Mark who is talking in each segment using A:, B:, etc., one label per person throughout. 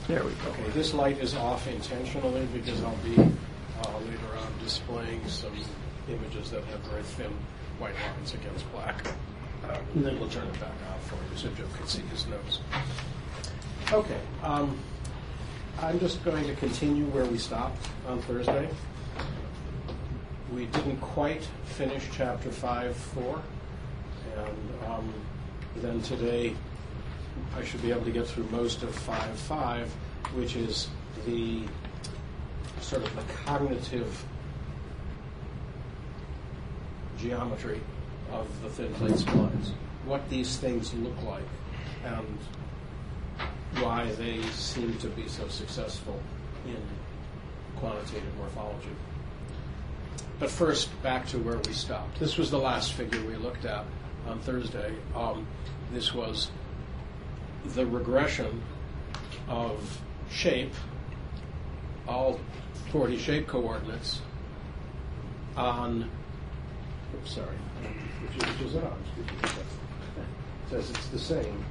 A: There we go.
B: Okay, this light is off intentionally because I'll be later on displaying some images that have very thin white lines against black. And then we'll turn it back on for you so Joe can see his nose. Okay, I'm just going to continue where we stopped on Thursday. We didn't quite finish chapter 5-4, and then today I should be able to get through most of 5-5, which is the sort of the cognitive geometry of the thin plate splines, what these things look like, and why they seem to be so successful in quantitative morphology. But first, back to where we stopped. This was the last figure we looked at on Thursday. This was the regression of shape, all 40 shape coordinates, on, oops, sorry, which is on. It says it's the same.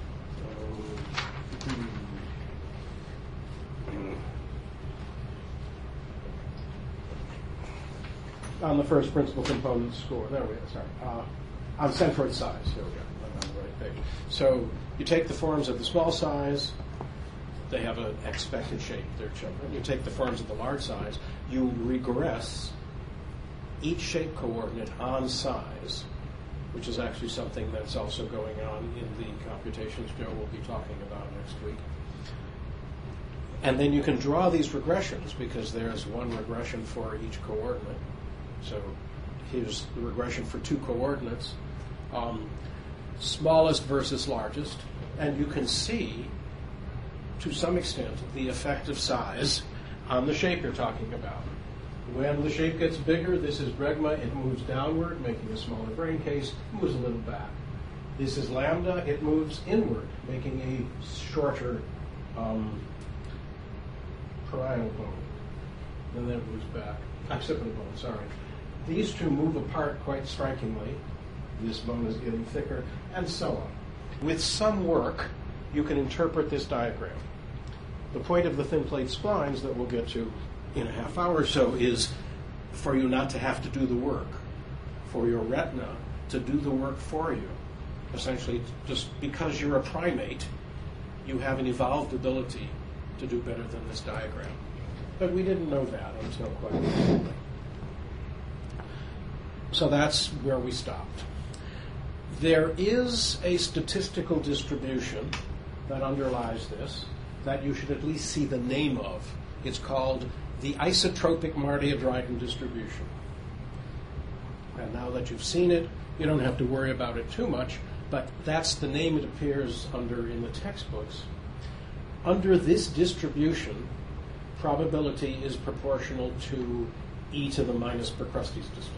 B: On the first principal component score, there we go, sorry. On centroid size, here we go, I'm on the right page. So you take the forms of the small size, they have an expected shape, they're children. You take the forms of the large size, you regress each shape coordinate on size, which is actually something that's also going on in the computations Joe will be talking about next week. And then you can draw these regressions because there's one regression for each coordinate. So here's the regression for two coordinates, smallest versus largest, and you can see, to some extent, the effect of size on the shape you're talking about. When the shape gets bigger, this is bregma, it moves downward, making a smaller brain case, moves a little back. This is lambda, it moves inward, making a shorter parietal bone. And then it moves back. Occipital bone, sorry. These two move apart quite strikingly. This bone is getting thicker, and so on. With some work, you can interpret this diagram. The point of the thin plate splines that we'll get to in a half hour or so is for you not to have to do the work, for your retina to do the work for you. Essentially, just because you're a primate, you have an evolved ability to do better than this diagram. But we didn't know that until quite recently. So that's where we stopped. There is a statistical distribution that underlies this that you should at least see the name of. It's called the isotropic Mardia-Dryden distribution. And now that you've seen it, you don't have to worry about it too much, but that's the name it appears under in the textbooks. Under this distribution, probability is proportional to e to the minus Procrustes distance.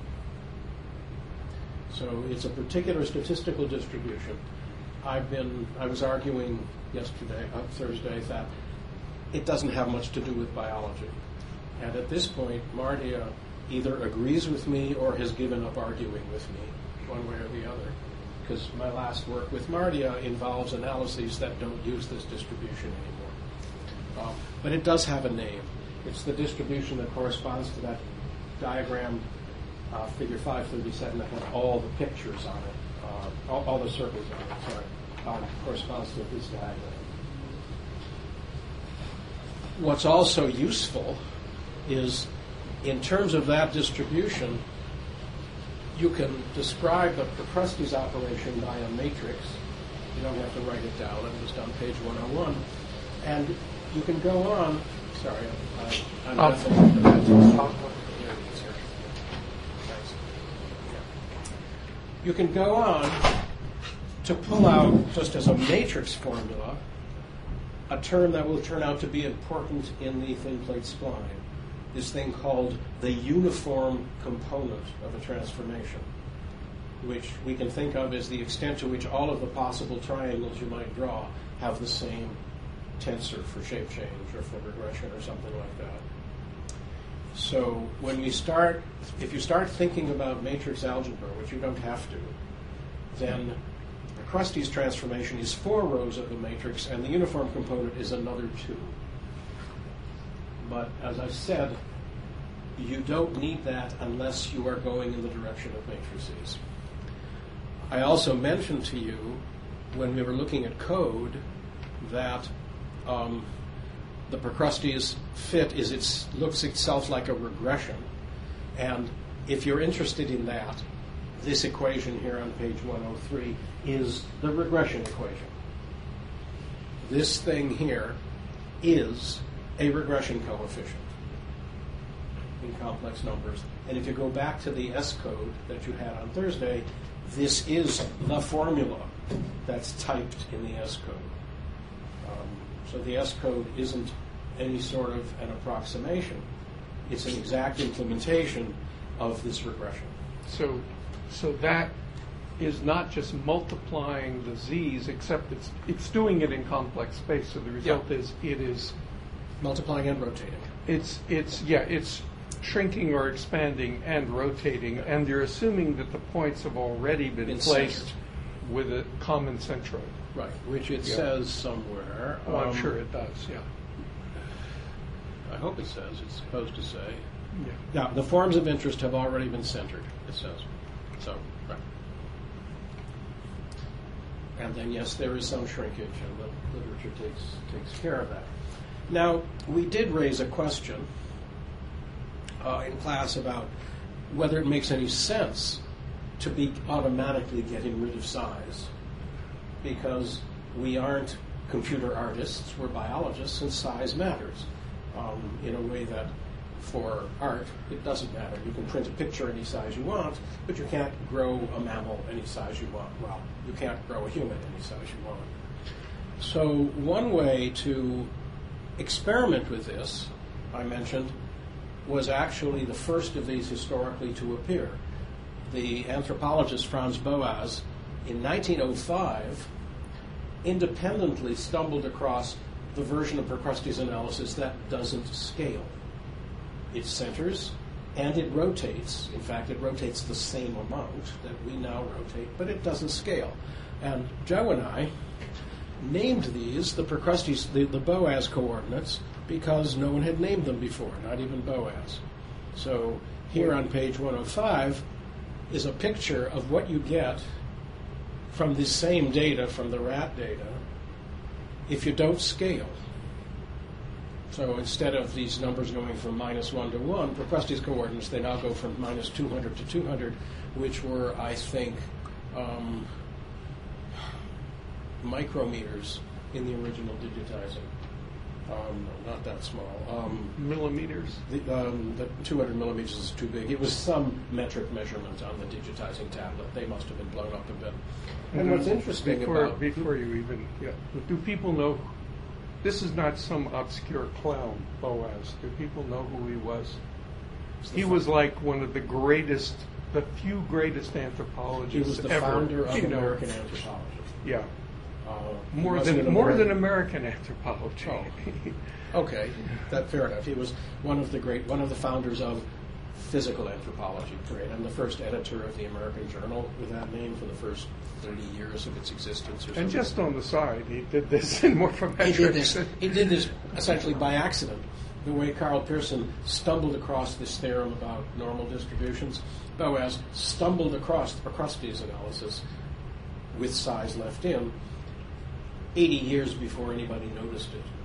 B: So it's a particular statistical distribution. I was arguing Thursday, that it doesn't have much to do with biology. And at this point, Mardia either agrees with me or has given up arguing with me, one way or the other, because my last work with Mardia involves analyses that don't use this distribution anymore. But it does have a name. It's the distribution that corresponds to that diagram, figure 537, that had all the pictures on it, all the circles on it, corresponds to this diagram. What's also useful is, in terms of that distribution, you can describe the Procrustes operation by a matrix. You don't have to write it down. I'm just on page 101. And you can go on. Sorry, I'm definitely. You can go on to pull out, just as a matrix formula, a term that will turn out to be important in the thin plate spline, this thing called the uniform component of a transformation, which we can think of as the extent to which all of the possible triangles you might draw have the same tensor for shape change or for regression or something like that. So if you start thinking about matrix algebra, which you don't have to, then Procruste's transformation is 4 rows of the matrix, and the uniform component is another 2. But as I said, you don't need that unless you are going in the direction of matrices. I also mentioned to you when we were looking at code that the Procruste's fit looks itself like a regression. And if you're interested in that, this equation here on page 103 is the regression equation. This thing here is a regression coefficient in complex numbers. And if you go back to the S code that you had on Thursday, this is the formula that's typed in the S code. So the S code isn't any sort of an approximation. It's an exact implementation of this regression.
A: So that is not just multiplying the z's, except it's doing it in complex space. So the result is it is
B: multiplying and rotating.
A: It's shrinking or expanding and rotating, and you're assuming that the points have already been placed centered with a common centroid.
B: Right, which it says somewhere.
A: Oh, I'm sure it does, yeah.
B: I hope it says. It's supposed to say.
A: Yeah.
B: Yeah, the forms of interest have already been centered, it says. So, right. And then, yes, there is some shrinkage, and the literature takes care of that. Now, we did raise a question in class about whether it makes any sense to be automatically getting rid of size, because we aren't computer artists, we're biologists, and size matters in a way that for art it doesn't matter. You can print a picture any size you want, but you can't grow a mammal any size you want. Well, you can't grow a human any size you want. So one way to experiment with this, I mentioned, was actually the first of these historically to appear. The anthropologist Franz Boas, in 1905, independently stumbled across the version of Procruste's analysis that doesn't scale. It centers and it rotates. In fact, it rotates the same amount that we now rotate, but it doesn't scale. And Joe and I named these the Procruste's, the Boas coordinates, because no one had named them before, not even Boas. So here on page 105 is a picture of what you get from the same data, from the rat data, if you don't scale. So instead of these numbers going from -1 to 1, Procruste's coordinates, they now go from -200 to 200, which were, I think, micrometers in the original digitizing. Not that small.
A: Millimeters?
B: The 200 millimeters is too big. It was some metric measurement on the digitizing tablet. They must have been blown up a bit. And what's interesting
A: before you even, do people know? This is not some obscure clown, Boas. Do people know who he was? He was like one of the few greatest anthropologists ever.
B: He was the founder of American anthropology.
A: Yeah. More than American anthropology.
B: Oh. Okay, fair enough. He was one of the founders of physical anthropology, right? And the first editor of the American Journal with that name for the first 30 years of its existence. Or something.
A: And just on the side, he did this in morphometrics.
B: He did this essentially by accident. The way Carl Pearson stumbled across this theorem about normal distributions, Boas stumbled across Procruste's analysis with size left in 80 years before anybody noticed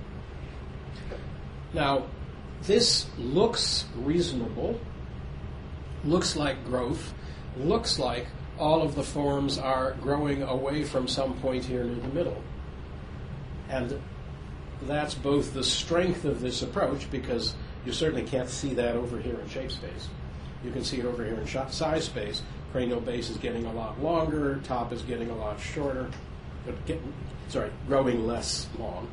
B: it. Now, this looks reasonable, looks like growth, looks like all of the forms are growing away from some point here near the middle. And that's both the strength of this approach, because you certainly can't see that over here in shape space. You can see it over here in size space. Cranial base is getting a lot longer, top is getting a lot shorter, growing less long.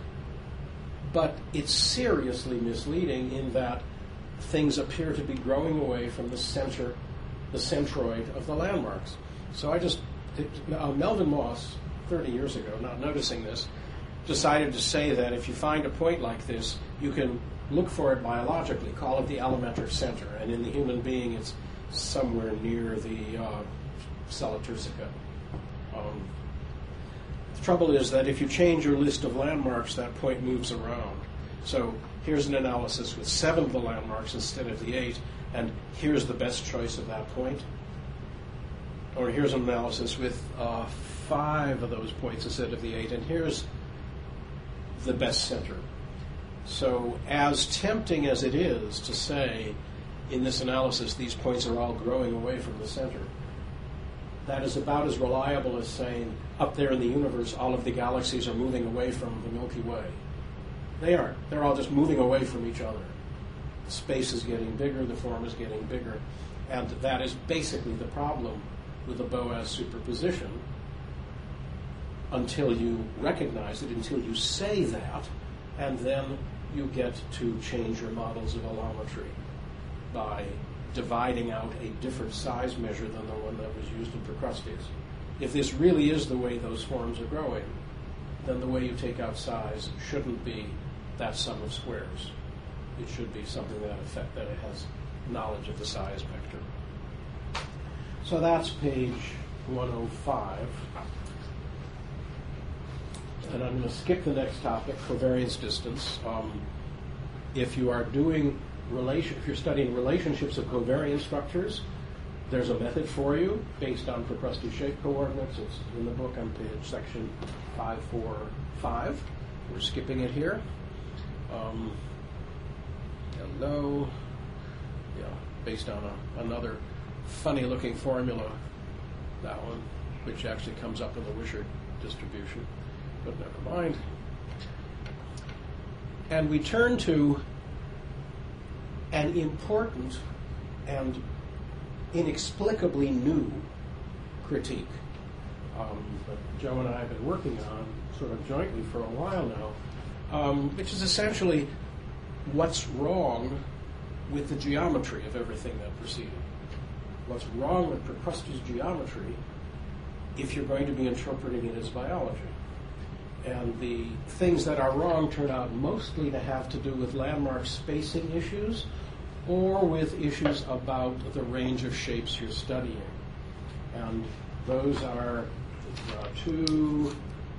B: But it's seriously misleading in that things appear to be growing away from the centroid of the landmarks. So Melvin Moss, 30 years ago, not noticing this, decided to say that if you find a point like this, you can look for it biologically, call it the allometric center, and in the human being it's somewhere near the sella turcica. The trouble is that if you change your list of landmarks, that point moves around. So here's an analysis with 7 of the landmarks instead of the 8, and here's the best choice of that point. Or here's an analysis with 5 of those points instead of the 8, and here's the best center. So as tempting as it is to say, in this analysis, these points are all growing away from the center, that is about as reliable as saying, up there in the universe, all of the galaxies are moving away from the Milky Way. They aren't. They're all just moving away from each other. Space is getting bigger, the form is getting bigger, and that is basically the problem with the Boas superposition until you recognize it, until you say that, and then you get to change your models of allometry by dividing out a different size measure than the one that was used in Procrustes. If this really is the way those forms are growing, then the way you take out size shouldn't be that sum of squares. It should be something that it has knowledge of the size vector. So that's page 105. And I'm going to skip the next topic, covariance distance. If you are doing if you're studying relationships of covariance structures, there's a method for you based on Procrustes shape coordinates. It's in the book on page section 545. We're skipping it here. Hello. Yeah, based on another funny-looking formula, that one, which actually comes up in the Wishart distribution. But never mind. And we turn to an important and inexplicably new critique that Joe and I have been working on sort of jointly for a while now, which is essentially what's wrong with the geometry of everything that preceded. What's wrong with Procrustes geometry if you're going to be interpreting it as biology? And the things that are wrong turn out mostly to have to do with landmark spacing issues or with issues about the range of shapes you're studying. And those are two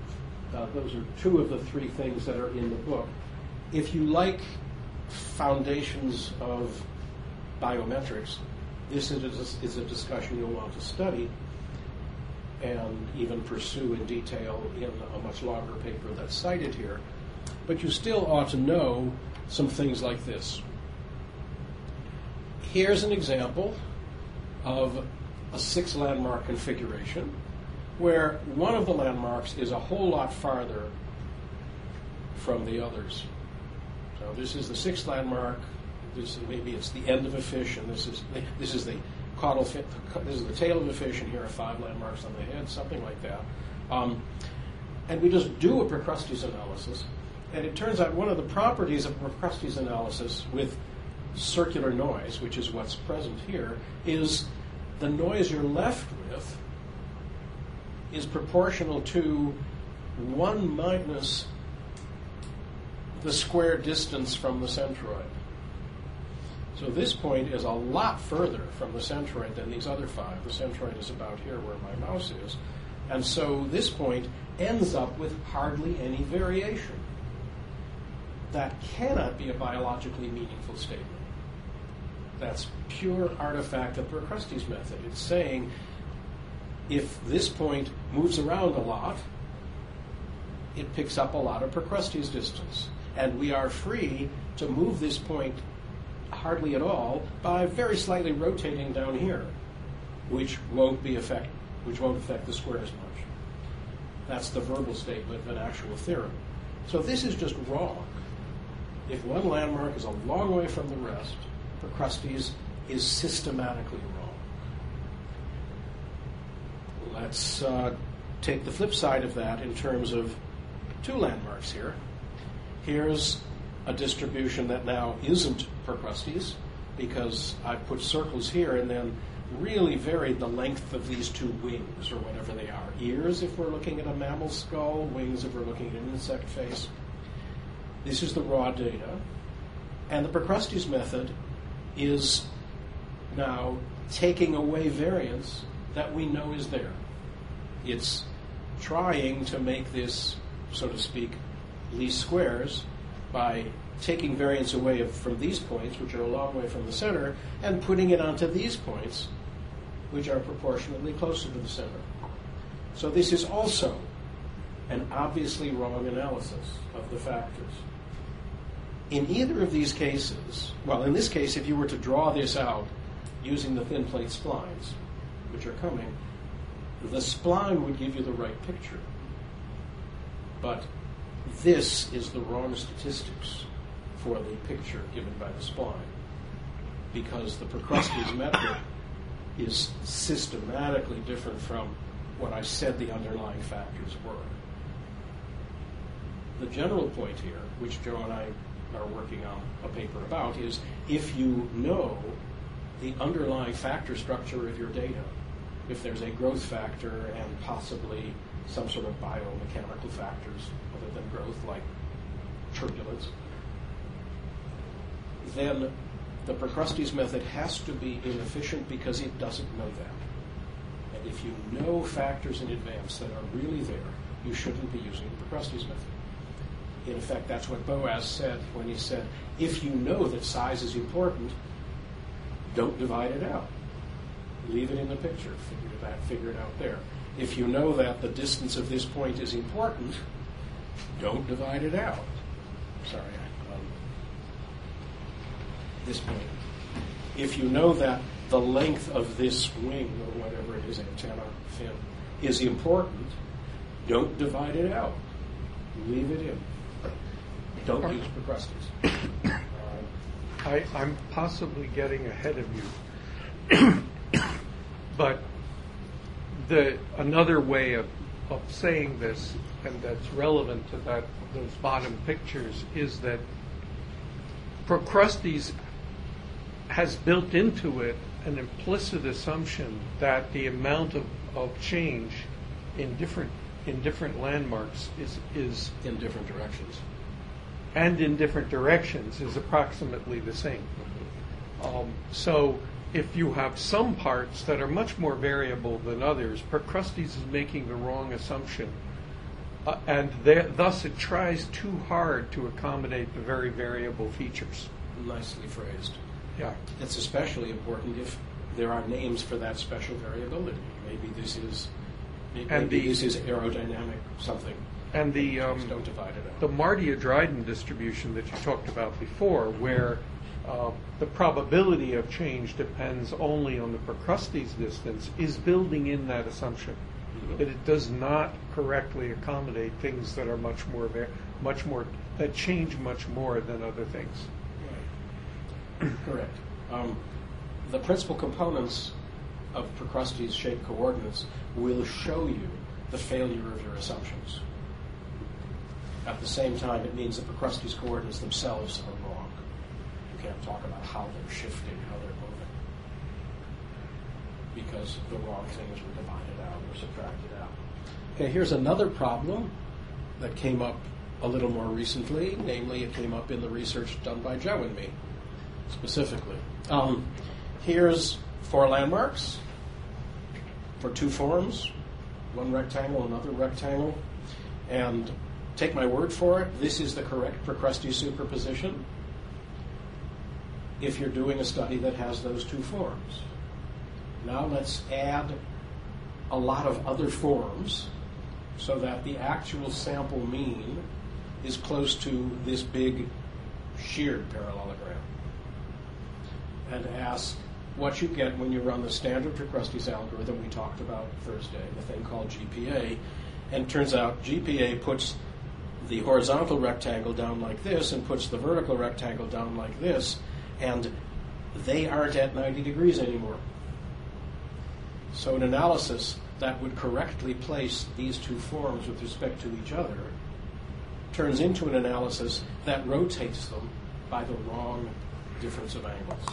B: of the 3 things that are in the book. If you like foundations of biometrics, this is a discussion you'll want to study and even pursue in detail in a much longer paper that's cited here. But you still ought to know some things like this. Here's an example of a 6 landmark configuration where one of the landmarks is a whole lot farther from the others. So this is the 6th landmark. Maybe it's the end of a fish, and this is the caudal fin. This is the tail of a fish, and here are 5 landmarks on the head, something like that. And we just do a Procrustes analysis, and it turns out one of the properties of Procrustes analysis with circular noise, which is what's present here, is the noise you're left with is proportional to 1 minus the square distance from the centroid. So this point is a lot further from the centroid than these other 5. The centroid is about here where my mouse is. And so this point ends up with hardly any variation. That cannot be a biologically meaningful statement. That's pure artifact of Procrustes method. It's saying if this point moves around a lot, it picks up a lot of Procrustes distance. And we are free to move this point hardly at all by very slightly rotating down here, which won't affect the square as much. That's the verbal statement of an actual theorem. So this is just wrong. If one landmark is a long way from the rest, Procrustes is systematically wrong. Let's take the flip side of that in terms of 2 landmarks here. Here's a distribution that now isn't Procrustes because I've put circles here and then really varied the length of these 2 wings or whatever they are. Ears if we're looking at a mammal skull, wings if we're looking at an insect face. This is the raw data. And the Procrustes method is now taking away variance that we know is there. It's trying to make this, so to speak, least squares by taking variance away from these points, which are a long way from the center, and putting it onto these points, which are proportionately closer to the center. So this is also an obviously wrong analysis of the factors. In either of these cases, well, in this case, if you were to draw this out using the thin plate splines, which are coming, the spline would give you the right picture. But this is the wrong statistics for the picture given by the spline, because the Procrustes method is systematically different from what I said the underlying factors were. The general point here, which Joe and I are working on a paper about, is if you know the underlying factor structure of your data, if there's a growth factor and possibly some sort of biomechanical factors other than growth, like turbulence, then the Procrustes method has to be inefficient because it doesn't know that. And if you know factors in advance that are really there, you shouldn't be using the Procrustes method. In effect, that's what Boas said when he said, if you know that size is important, don't divide it out. Leave it in the picture. Figure it out there. If you know that the distance of this point is important, don't divide it out. Sorry, this point. If you know that the length of this wing, or whatever it is, antenna, fin, is important, don't divide it out. Leave it in. Don't use Procrustes.
A: I'm possibly getting ahead of you, but another way of saying this, and that's relevant to those bottom pictures, is that Procrustes has built into it an implicit assumption that the amount of change in different landmarks is
B: in different directions.
A: And in different directions is approximately the same. So if you have some parts that are much more variable than others, Procrustes is making the wrong assumption. And thus it tries too hard to accommodate the very variable features.
B: Nicely phrased.
A: Yeah.
B: It's especially important if there are names for that special variability. Maybe this is aerodynamic something.
A: And
B: don't divide it out.
A: The Mardia-Dryden distribution that you talked about before, where the probability of change depends only on the Procrustes distance, is building in that assumption that it does not correctly accommodate things that are much more that change much more than other things.
B: Right. Correct. The principal components of Procrustes shaped coordinates will show you the failure of your assumptions. At the same time, it means the Procrustes coordinates themselves are wrong. You can't talk about how they're shifting, how they're moving, because the wrong things were divided out or subtracted out. Okay, here's another problem that came up a little more recently. Namely, it came up in the research done by Joe and me, specifically. Here's 4 landmarks for 2 forms, one rectangle, another rectangle, and take my word for it, this is the correct Procrustes superposition if you're doing a study that has those 2 forms. Now let's add a lot of other forms so that the actual sample mean is close to this big sheared parallelogram. And ask what you get when you run the standard Procrustes algorithm we talked about Thursday, the thing called GPA. And it turns out GPA puts the horizontal rectangle down like this and puts the vertical rectangle down like this, and they aren't at 90 degrees anymore. So an analysis that would correctly place these 2 forms with respect to each other turns into an analysis that rotates them by the wrong difference of angles.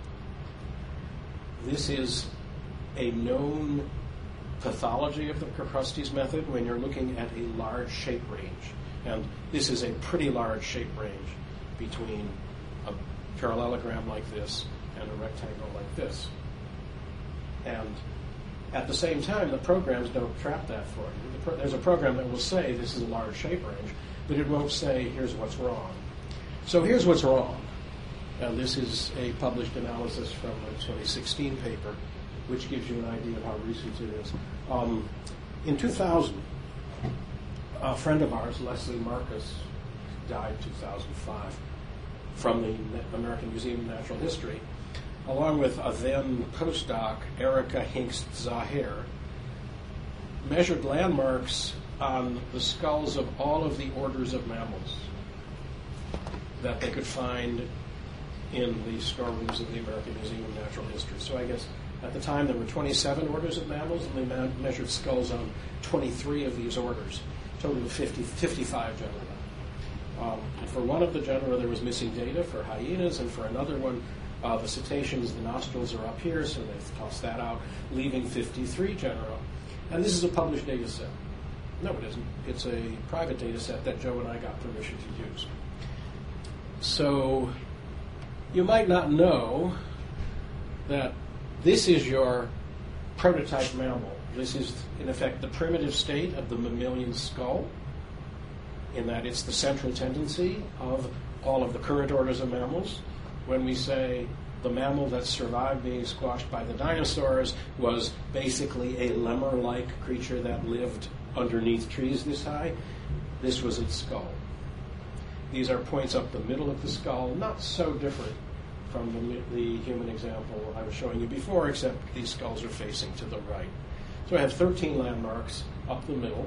B: This is a known pathology of the Procrustes method when you're looking at a large shape range. And this is a pretty large shape range between a parallelogram like this and a rectangle like this. And at the same time, the programs don't trap that for you. The there's a program that will say this is a large shape range, but it won't say here's what's wrong. So here's what's wrong. And this is a published analysis from a 2016 paper, which gives you an idea of how recent it is. In 2000, a friend of ours, Leslie Marcus, died 2005, from the American Museum of Natural History, along with a then postdoc, Erica Hinkst Zahir, measured landmarks on the skulls of all of the orders of mammals that they could find in the storerooms of the American Museum of Natural History. So I guess at the time there were 27 orders of mammals, and they measured skulls on 23 of these orders, total of 55 genera. And for one of the genera there was missing data for hyenas, and for another one, the cetaceans, the nostrils are up here, so they've tossed that out, leaving 53 genera. And this is a published data set. No, it isn't. It's a private data set that Joe and I got permission to use. So you might not know that this is your prototype mammal. This is, in effect, the primitive state of the mammalian skull, in that it's the central tendency of all of the current orders of mammals. When we say the mammal that survived being squashed by the dinosaurs was basically a lemur-like creature that lived underneath trees this high, this was its skull. These are points up the middle of the skull, not so different from the human example I was showing you before, except these skulls are facing to the right. So I have 13 landmarks up the middle.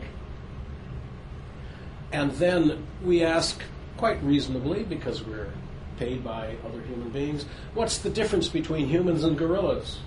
B: And then we ask, quite reasonably, because we're paid by other human beings, what's the difference between humans and gorillas?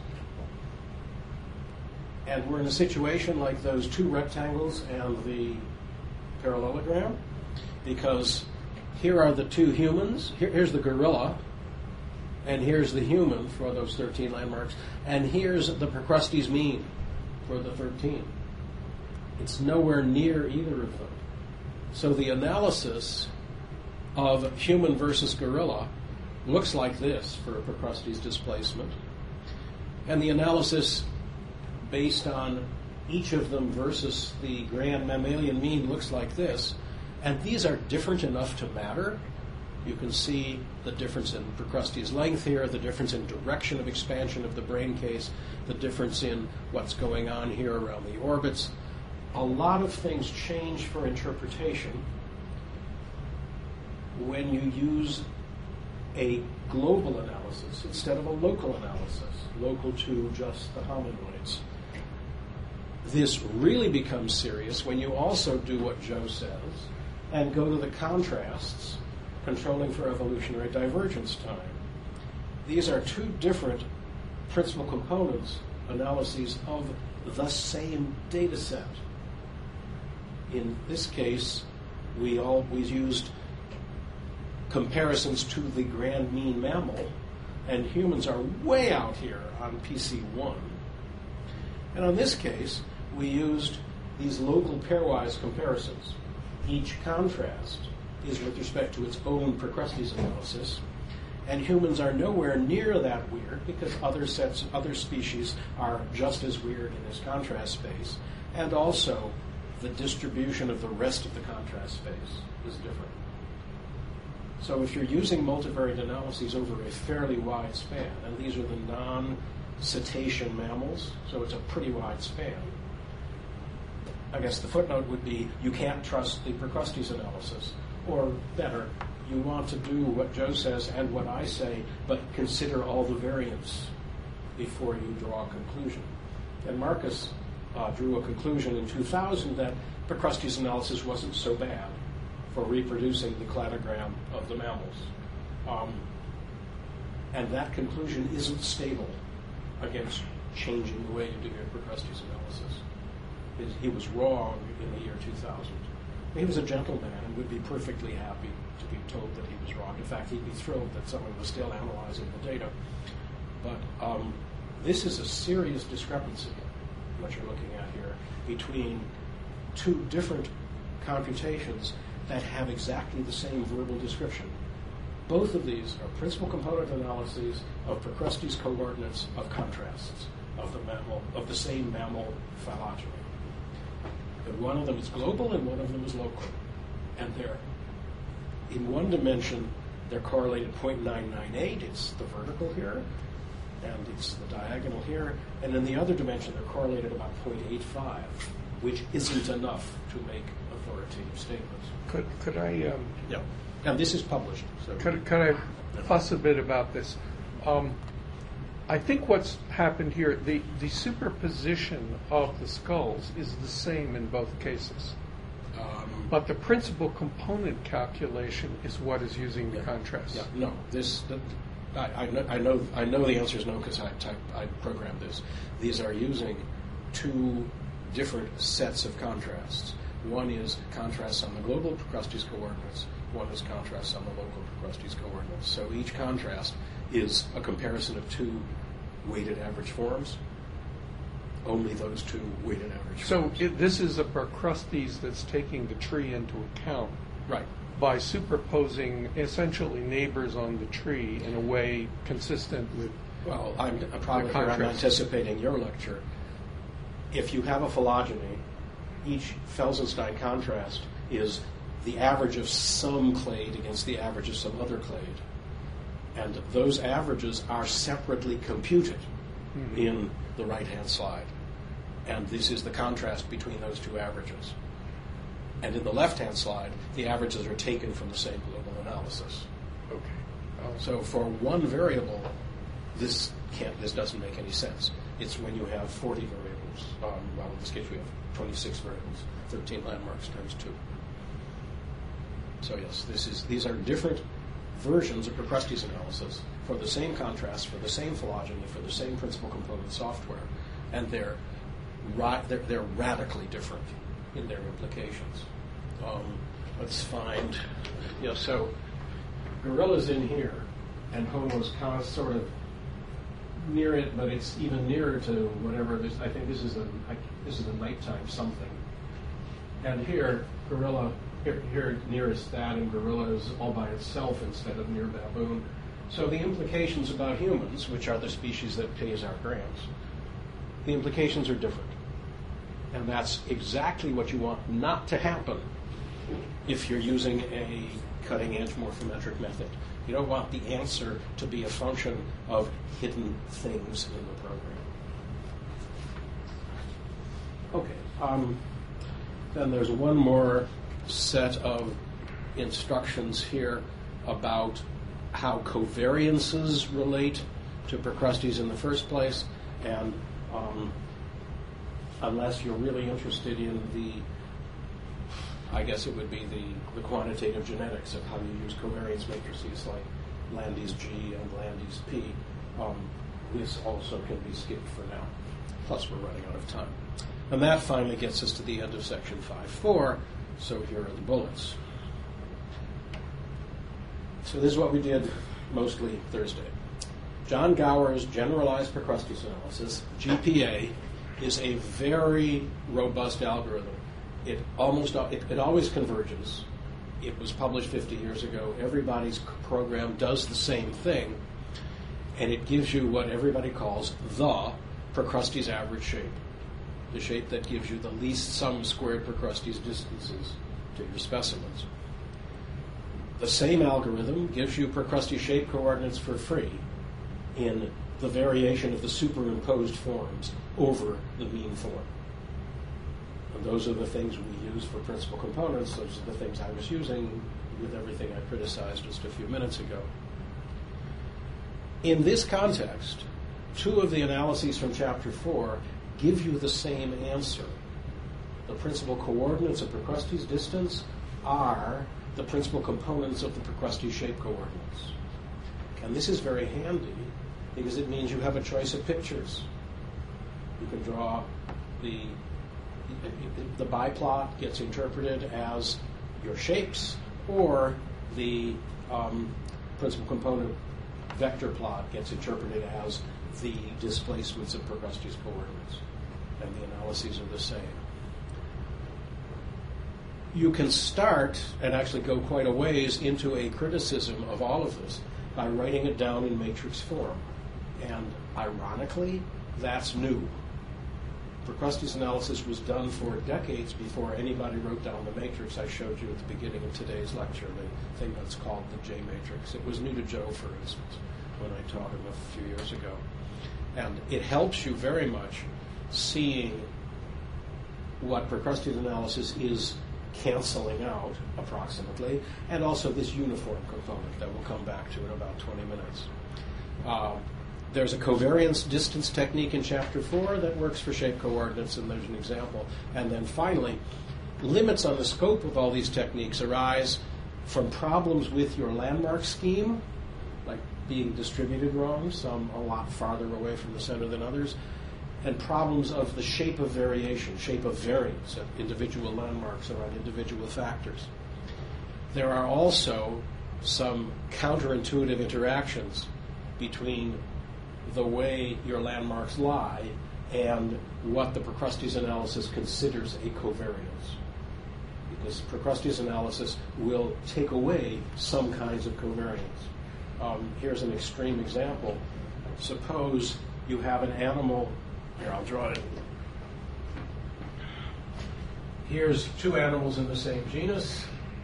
B: And we're in a situation like those two rectangles and the parallelogram, because here are the two humans, here's the gorilla, and here's the human for those 13 landmarks, and here's the Procrustes mean for the 13. It's nowhere near either of them. So the analysis of human versus gorilla looks like this for a Procrustes displacement. And the analysis based on each of them versus the grand mammalian mean looks like this. And these are different enough to matter. You can see the difference in Procrustes length here, the difference in direction of expansion of the brain case, the difference in what's going on here around the orbits. A lot of things change for interpretation when you use a global analysis instead of a local analysis, local to just the hominoids. This really becomes serious when you also do what Joe says and go to the contrasts, controlling for evolutionary divergence time. These are two different principal components analyses of the same data set. In this case, we always used comparisons to the grand mean mammal, and humans are way out here on PC1. And on this case, we used these local pairwise comparisons. Each contrast is with respect to its own Procrustes analysis, and humans are nowhere near that weird because other species are just as weird in this contrast space, and also the distribution of the rest of the contrast space is different. So if you're using multivariate analyses over a fairly wide span, and these are the non-cetacean mammals, so it's a pretty wide span, I guess the footnote would be you can't trust the Procrustes analysis. Or better, you want to do what Joe says and what I say, but consider all the variants before you draw a conclusion. And Marcus drew a conclusion in 2000 that Procrustes analysis wasn't so bad for reproducing the cladogram of the mammals. And that conclusion isn't stable against changing the way you do your Procrustes analysis. He was wrong in the year 2000. He was a gentleman and would be perfectly happy to be told that he was wrong. In fact, he'd be thrilled that someone was still analyzing the data. But this is a serious discrepancy, what you're looking at here, between two different computations that have exactly the same verbal description. Both of these are principal component analyses of Procrustes coordinates of contrasts of the mammal, of the same mammal phylogeny. And one of them is global and one of them is local. And they're, in one dimension, they're correlated 0.998, it's the vertical here, and it's the diagonal here. And in the other dimension, they're correlated about 0.85, which isn't enough to make authoritative statements.
A: Could I
B: Yeah. And this is published. So
A: could I fuss a bit about this? I think what's happened here, the superposition of the skulls is the same in both cases. But the principal component calculation is what is using the contrast.
B: Yeah, no. I know the answer is no because I programmed this. These are using two different sets of contrasts. One is contrasts on the global Procrustes coordinates. One is contrasts on the local Procrustes coordinates. So each contrast is a comparison of two weighted average forms. Only those two weighted average forms.
A: So this is a Procrustes that's taking the tree into account.
B: Right.
A: By superposing essentially neighbors on the tree in a way consistent with.
B: Well, I'm anticipating your lecture. If you have a phylogeny, each Felsenstein contrast is the average of some clade against the average of some other clade. And those averages are separately computed in the right-hand slide. And this is the contrast between those two averages. And in the left-hand slide, the averages are taken from the same global analysis.
A: Okay.
B: So for one variable, this doesn't make any sense. It's when you have 40 variables. Well, in this case, we have 26 variables, 13 landmarks times 2. So yes, these are different versions of Procrustes analysis for the same contrast, for the same phylogeny, for the same principal component software, and they're radically different in their implications. Let's find, so Gorilla's in here, and Homo's kind of sort of near it, but it's even nearer to whatever this. I think this is a nighttime something. And here, Gorilla, here nearest that, and Gorilla is all by itself instead of near baboon. So the implications about humans, which are the species that pays our grants, the implications are different. And that's exactly what you want not to happen if you're using a cutting-edge morphometric method. You don't want the answer to be a function of hidden things in the program. Okay. Then there's one more set of instructions here about how covariances relate to Procrustes in the first place, and unless you're really interested in I guess it would be the quantitative genetics of how you use covariance matrices like Landes G and Landes P. This also can be skipped for now. Plus, we're running out of time. And that finally gets us to the end of section 5.4. So here are the bullets. So this is what we did mostly Thursday. John Gower's generalized Procrustes analysis, GPA, is a very robust algorithm. It always converges. It was published 50 years ago. Everybody's program does the same thing, and it gives you what everybody calls the Procrustes average shape, the shape that gives you the least sum squared Procrustes distances to your specimens. The same algorithm gives you Procrustes shape coordinates for free in the variation of the superimposed forms over the mean form. And those are the things we use for principal components. Those are the things I was using with everything I criticized just a few minutes ago. In this context, two of the analyses from Chapter 4 give you the same answer. The principal coordinates of Procrustes distance are the principal components of the Procrustes shape coordinates. And this is very handy because it means you have a choice of pictures. You can draw the biplot gets interpreted as your shapes, or the principal component vector plot gets interpreted as the displacements of Procrustes coordinates, and the analyses are the same. You can start and actually go quite a ways into a criticism of all of this by writing it down in matrix form. And ironically, that's new. Procrustes analysis was done for decades before anybody wrote down the matrix I showed you at the beginning of today's lecture, the thing that's called the J matrix. It was new to Joe, for instance, when I taught him a few years ago. And it helps you very much seeing what Procrustes analysis is canceling out, approximately, and also this uniform component that we'll come back to in about 20 minutes. There's a covariance distance technique in Chapter 4 that works for shape coordinates, and there's an example. And then finally, limits on the scope of all these techniques arise from problems with your landmark scheme, like being distributed wrong, some a lot farther away from the center than others, and problems of the shape of variation, shape of variance of individual landmarks around individual factors. There are also some counterintuitive interactions between the way your landmarks lie and what the Procrustes analysis considers a covariance. Because Procrustes analysis will take away some kinds of covariance. Here's an extreme example. Suppose you have an animal. Here, I'll draw it. Here's two animals in the same genus.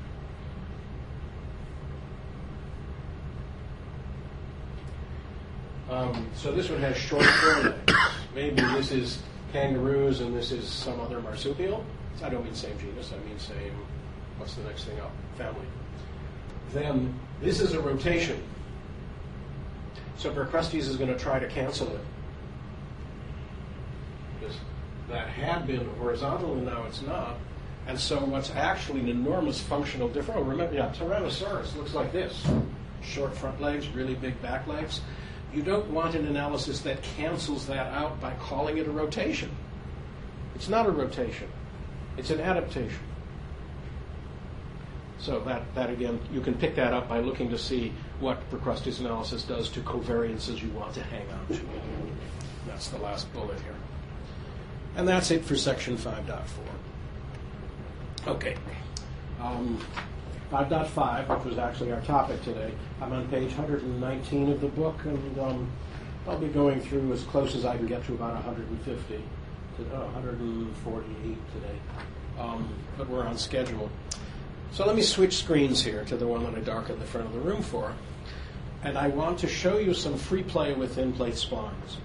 B: So this one has short forelegs. Maybe this is kangaroos and this is some other marsupial. I don't mean same genus, I mean same, what's the next thing up? Family. Then this is a rotation. So Procrustes is going to try to cancel it. Because that had been horizontal and now it's not. And so what's actually an enormous functional difference, remember, Tyrannosaurus looks like this. Short front legs, really big back legs. You don't want an analysis that cancels that out by calling it a rotation. It's not a rotation. It's an adaptation. So that again, you can pick that up by looking to see what Procrustes analysis does to covariances you want to hang on to. That's the last bullet here. And that's it for section 5.4. Okay. 5.5, which was actually our topic today. I'm on page 119 of the book, and I'll be going through as close as I can get to about 150, 148 today. But we're on schedule. So let me switch screens here to the one that I darkened the front of the room for. And I want to show you some free play with thin plate splines.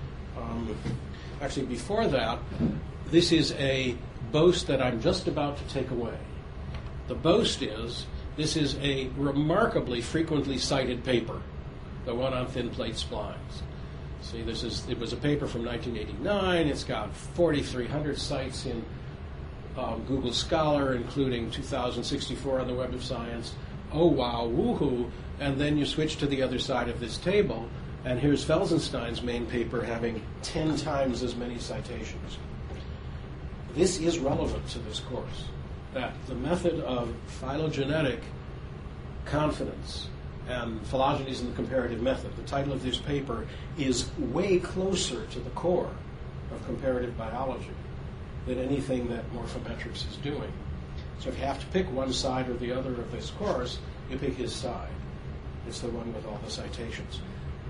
B: Actually, before that, this is a boast that I'm just about to take away. The boast is, this is a remarkably frequently cited paper, the one on thin plate splines. See, it was a paper from 1989. It's got 4,300 cites in Google Scholar, including 2,064 on the Web of Science. Oh, wow, woohoo. And then you switch to the other side of this table, and here's Felsenstein's main paper having 10 times as many citations. This is relevant to this course, that the method of phylogenetic confidence and phylogenies in the comparative method, the title of this paper, is way closer to the core of comparative biology than anything that morphometrics is doing. So if you have to pick one side or the other of this course, you pick his side. It's the one with all the citations.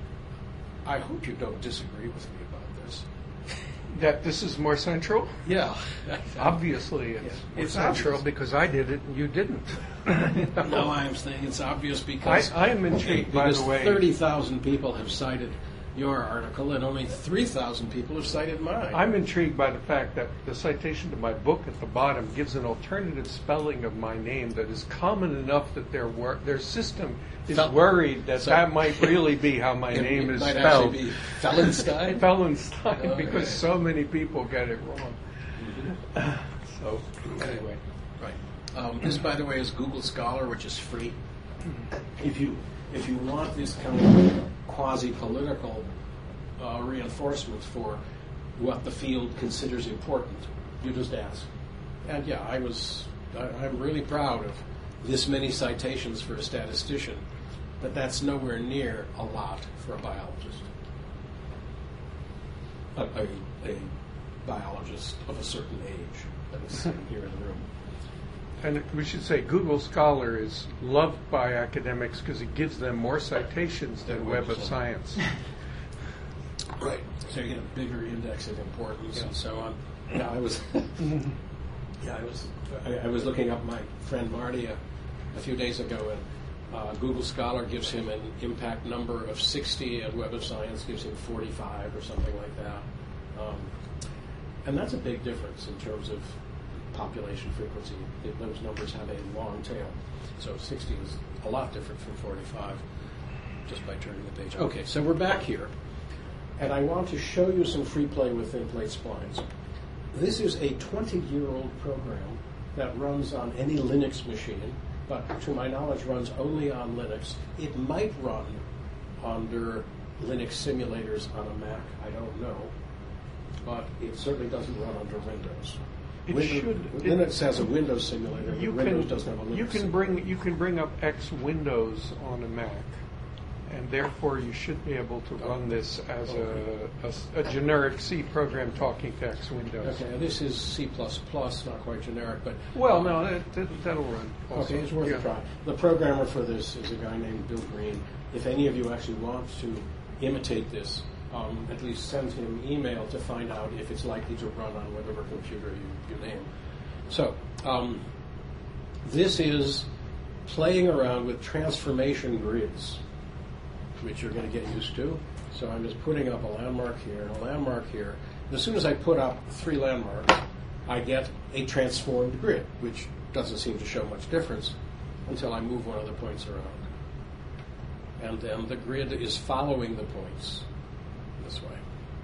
B: I hope you don't disagree with me about this.
A: That this is more central?
B: Yeah.
A: Obviously it's central
B: obvious.
A: Because I did it and you didn't.
B: No, I'm saying it's obvious because
A: I am intrigued, by the way.
B: 30,000 people have cited your article and only 3,000 people have cited mine.
A: I'm intrigued by the fact that the citation to my book at the bottom gives an alternative spelling of my name that is common enough that their system is worried that that might really be how my name is
B: might
A: spelled.
B: Actually be Fellenstein?
A: Fellenstein, because so many people get it wrong. So
B: Anyway, right. This, by the way, is Google Scholar, which is free. If you want this kind of quasi-political reinforcement for what the field considers important, you just ask. And yeah, I'm really proud of this many citations for a statistician, but that's nowhere near a lot for a biologist. A biologist of a certain age that is sitting here in the room.
A: And we should say Google Scholar is loved by academics because it gives them more citations than Web of Science.
B: Right. So you get a bigger index of importance and so on. Yeah, I was. I was looking up my friend Marty a few days ago, and Google Scholar gives him an impact number of 60, and Web of Science gives him 45 or something like that. And that's a big difference in terms of population frequency. Those numbers have a long tail. So 60 is a lot different from 45 just by turning the page. Okay, so we're back here. And I want to show you some free play with thin plate splines. This is a 20-year-old program that runs on any Linux machine, but to my knowledge runs only on Linux. It might run under Linux simulators on a Mac, I don't know, but it certainly doesn't run under Windows. Linux has a Windows simulator, but Windows doesn't have a Linux
A: you can bring up X Windows on a Mac, and therefore you should be able to run this as a generic C program talking to X Windows.
B: Okay, this is C++, not quite generic, but...
A: Well, no, that'll run also.
B: Okay, it's worth a try. The programmer for this is a guy named Bill Green. If any of you actually want to imitate this, at least send him email to find out if it's likely to run on whatever computer you name. So, this is playing around with transformation grids, which you're going to get used to. So I'm just putting up a landmark here and a landmark here. And as soon as I put up 3 landmarks, I get a transformed grid, which doesn't seem to show much difference until I move one of the points around. And then the grid is following the points this way.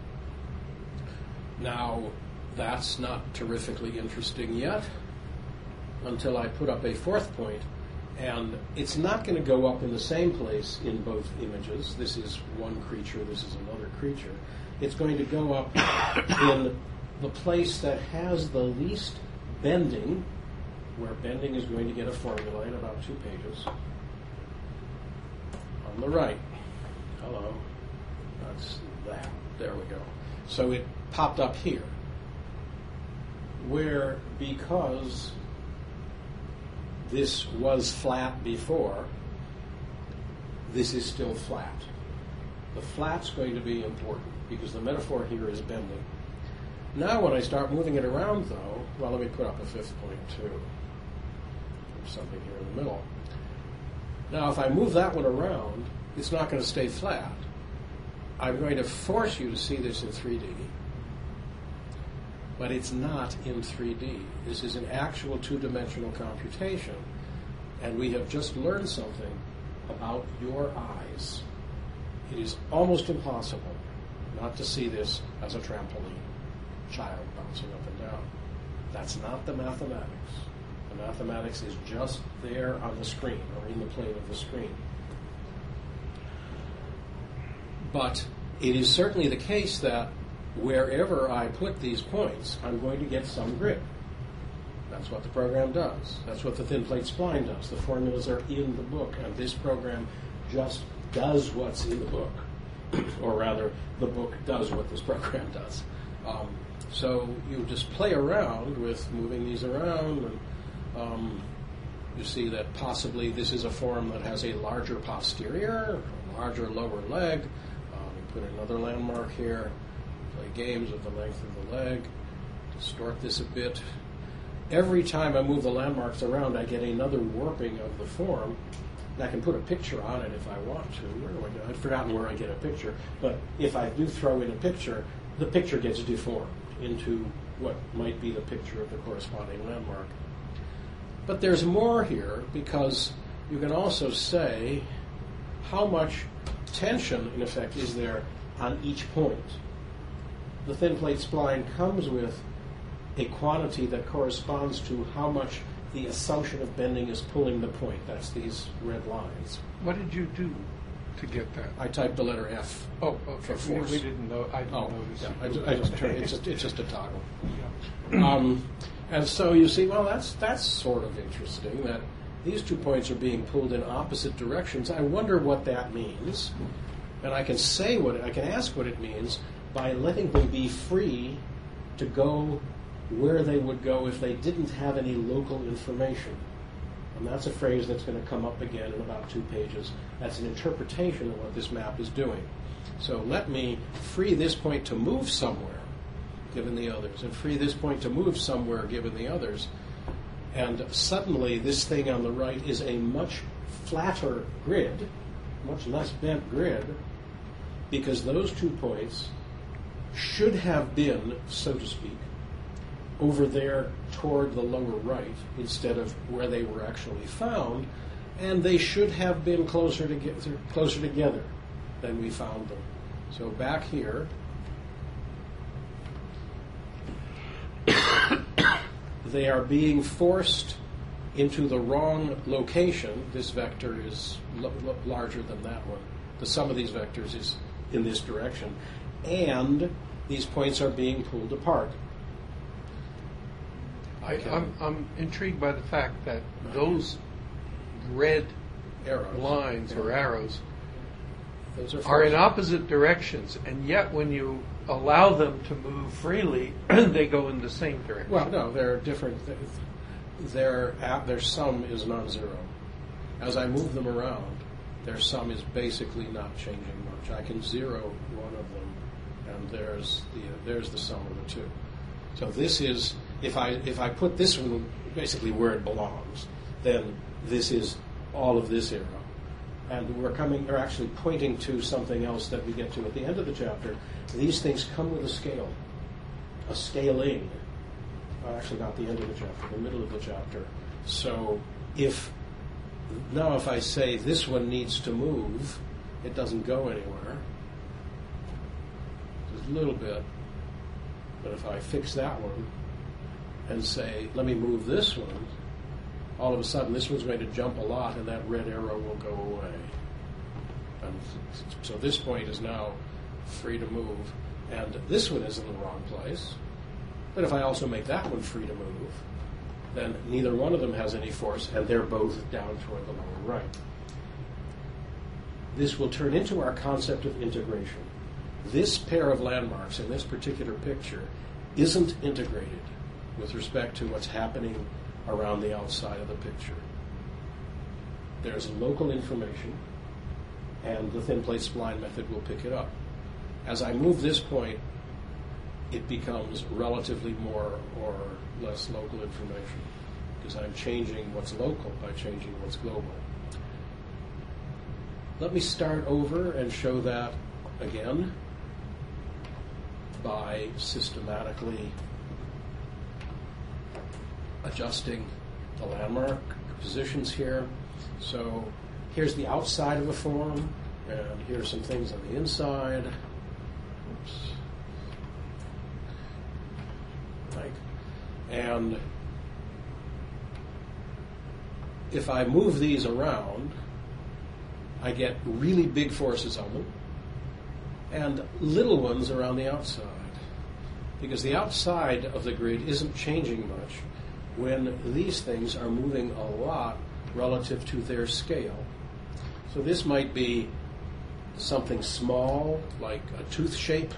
B: Now, that's not terrifically interesting yet until I put up a 4th point, and it's not going to go up in the same place in both images. This is one creature, this is another creature. It's going to go up in the place that has the least bending, where bending is going to get a formula in about 2 pages. On the right. Hello. That's that. There we go. So it popped up here, where because this was flat before, this is still flat. The flat's going to be important because the metaphor here is bending. Now when I start moving it around though, well, let me put up a 5th point too. There's something here in the middle. Now if I move that one around, it's not going to stay flat. I'm going to force you to see this in 3D, but it's not in 3D. This is an actual 2-dimensional computation, and we have just learned something about your eyes. It is almost impossible not to see this as a trampoline, child bouncing up and down. That's not the mathematics. The mathematics is just there on the screen, or in the plane of the screen. But it is certainly the case that wherever I put these points, I'm going to get some grid. That's what the program does. That's what the thin plate spline does. The formulas are in the book, and this program just does what's in the book. Or rather, the book does what this program does. So you just play around with moving these around, and you see that possibly this is a form that has a larger posterior, a larger lower leg. Put another landmark here, play games with the length of the leg, distort this a bit. Every time I move the landmarks around, I get another warping of the form. And I can put a picture on it if I want to. Where do I go? I've forgotten where I get a picture. But if I do throw in a picture, the picture gets deformed into what might be the picture of the corresponding landmark. But there's more here, because you can also say how much tension, in effect, is there on each point. The thin plate spline comes with a quantity that corresponds to how much the assumption of bending is pulling the point. That's these red lines.
A: What did you do to get that?
B: I typed the letter F.
A: Oh, okay.
B: For force.
A: We didn't know. I didn't notice.
B: Yeah, I just turned. It's just a toggle. Yeah. And so you see, well, that's sort of interesting that these 2 points are being pulled in opposite directions. I wonder what that means, and I can ask what it means by letting them be free to go where they would go if they didn't have any local information. And that's a phrase that's going to come up again in about 2 pages. That's an interpretation of what this map is doing. So let me free this point to move somewhere, given the others, and free this point to move somewhere, given the others. And suddenly this thing on the right is a much flatter grid, much less bent grid, because those 2 points should have been, so to speak, over there toward the lower right instead of where they were actually found, and they should have been closer together than we found them. So back here, they are being forced into the wrong location. This vector is larger than that one. The sum of these vectors is in this direction, and these points are being pulled apart.
A: I'm intrigued by the fact that those red lines or arrows
B: Those
A: are in opposite directions, and yet when you allow them to move freely, they go in the same direction.
B: Well, no, they're different. Their sum is non-zero. As I move them around, their sum is basically not changing much. I can zero one of them, and there's the sum of the 2. So this is, if I put this one basically where it belongs, then this is all of this arrow. And we're actually pointing to something else that we get to at the end of the chapter. These things come with a scale, a scaling. Actually, not the end of the chapter, the middle of the chapter. So if I say this one needs to move, it doesn't go anywhere. Just a little bit. But if I fix that one and say, let me move this one, all of a sudden this one's going to jump a lot and that red arrow will go away. And so this point is now free to move. And this one is in the wrong place. But if I also make that one free to move, then neither one of them has any force, and they're both down toward the lower right. This will turn into our concept of integration. This pair of landmarks in this particular picture isn't integrated with respect to what's happening around the outside of the picture. There's local information, and the thin plate spline method will pick it up. As I move this point, it becomes relatively more or less local information, because I'm changing what's local by changing what's global. Let me start over and show that again by systematically adjusting the landmark positions here. So here's the outside of the form, and here's some things on the inside. Oops. And if I move these around, I get really big forces on them and little ones around the outside, because the outside of the grid isn't changing much when these things are moving a lot relative to their scale. So this might be something small, like a tooth shape,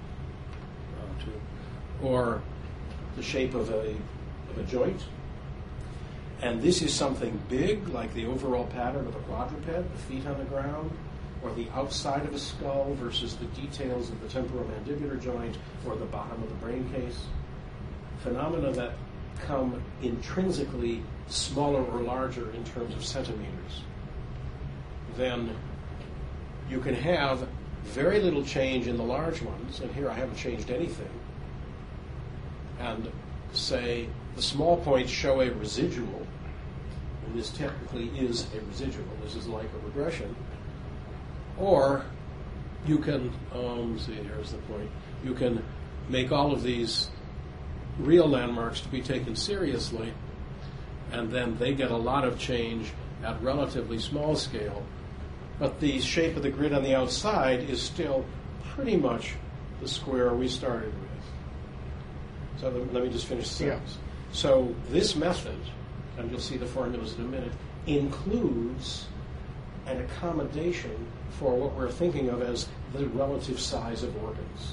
B: or the shape of a joint. And this is something big, like the overall pattern of a quadruped, the feet on the ground, or the outside of a skull versus the details of the temporomandibular joint or the bottom of the brain case. Phenomena that come intrinsically smaller or larger in terms of centimeters. Then you can have very little change in the large ones, and here I haven't changed anything, and say the small points show a residual, and this technically is a residual. This is like a regression. Or you can, here's the point, you can make all of these real landmarks to be taken seriously, and then they get a lot of change at relatively small scale, but the shape of the grid on the outside is still pretty much the square we started with. So let me just finish the sentence. Yeah. So this method, and you'll see the formulas in a minute, includes an accommodation for what we're thinking of as the relative size of organs.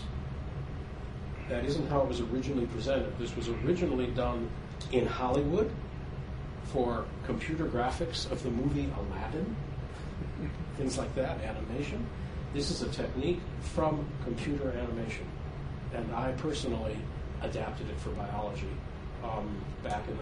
B: That isn't how it was originally presented. This was originally done in Hollywood for computer graphics of the movie Aladdin, things like that, animation. This is a technique from computer animation. And I personally adapted it for biology back in the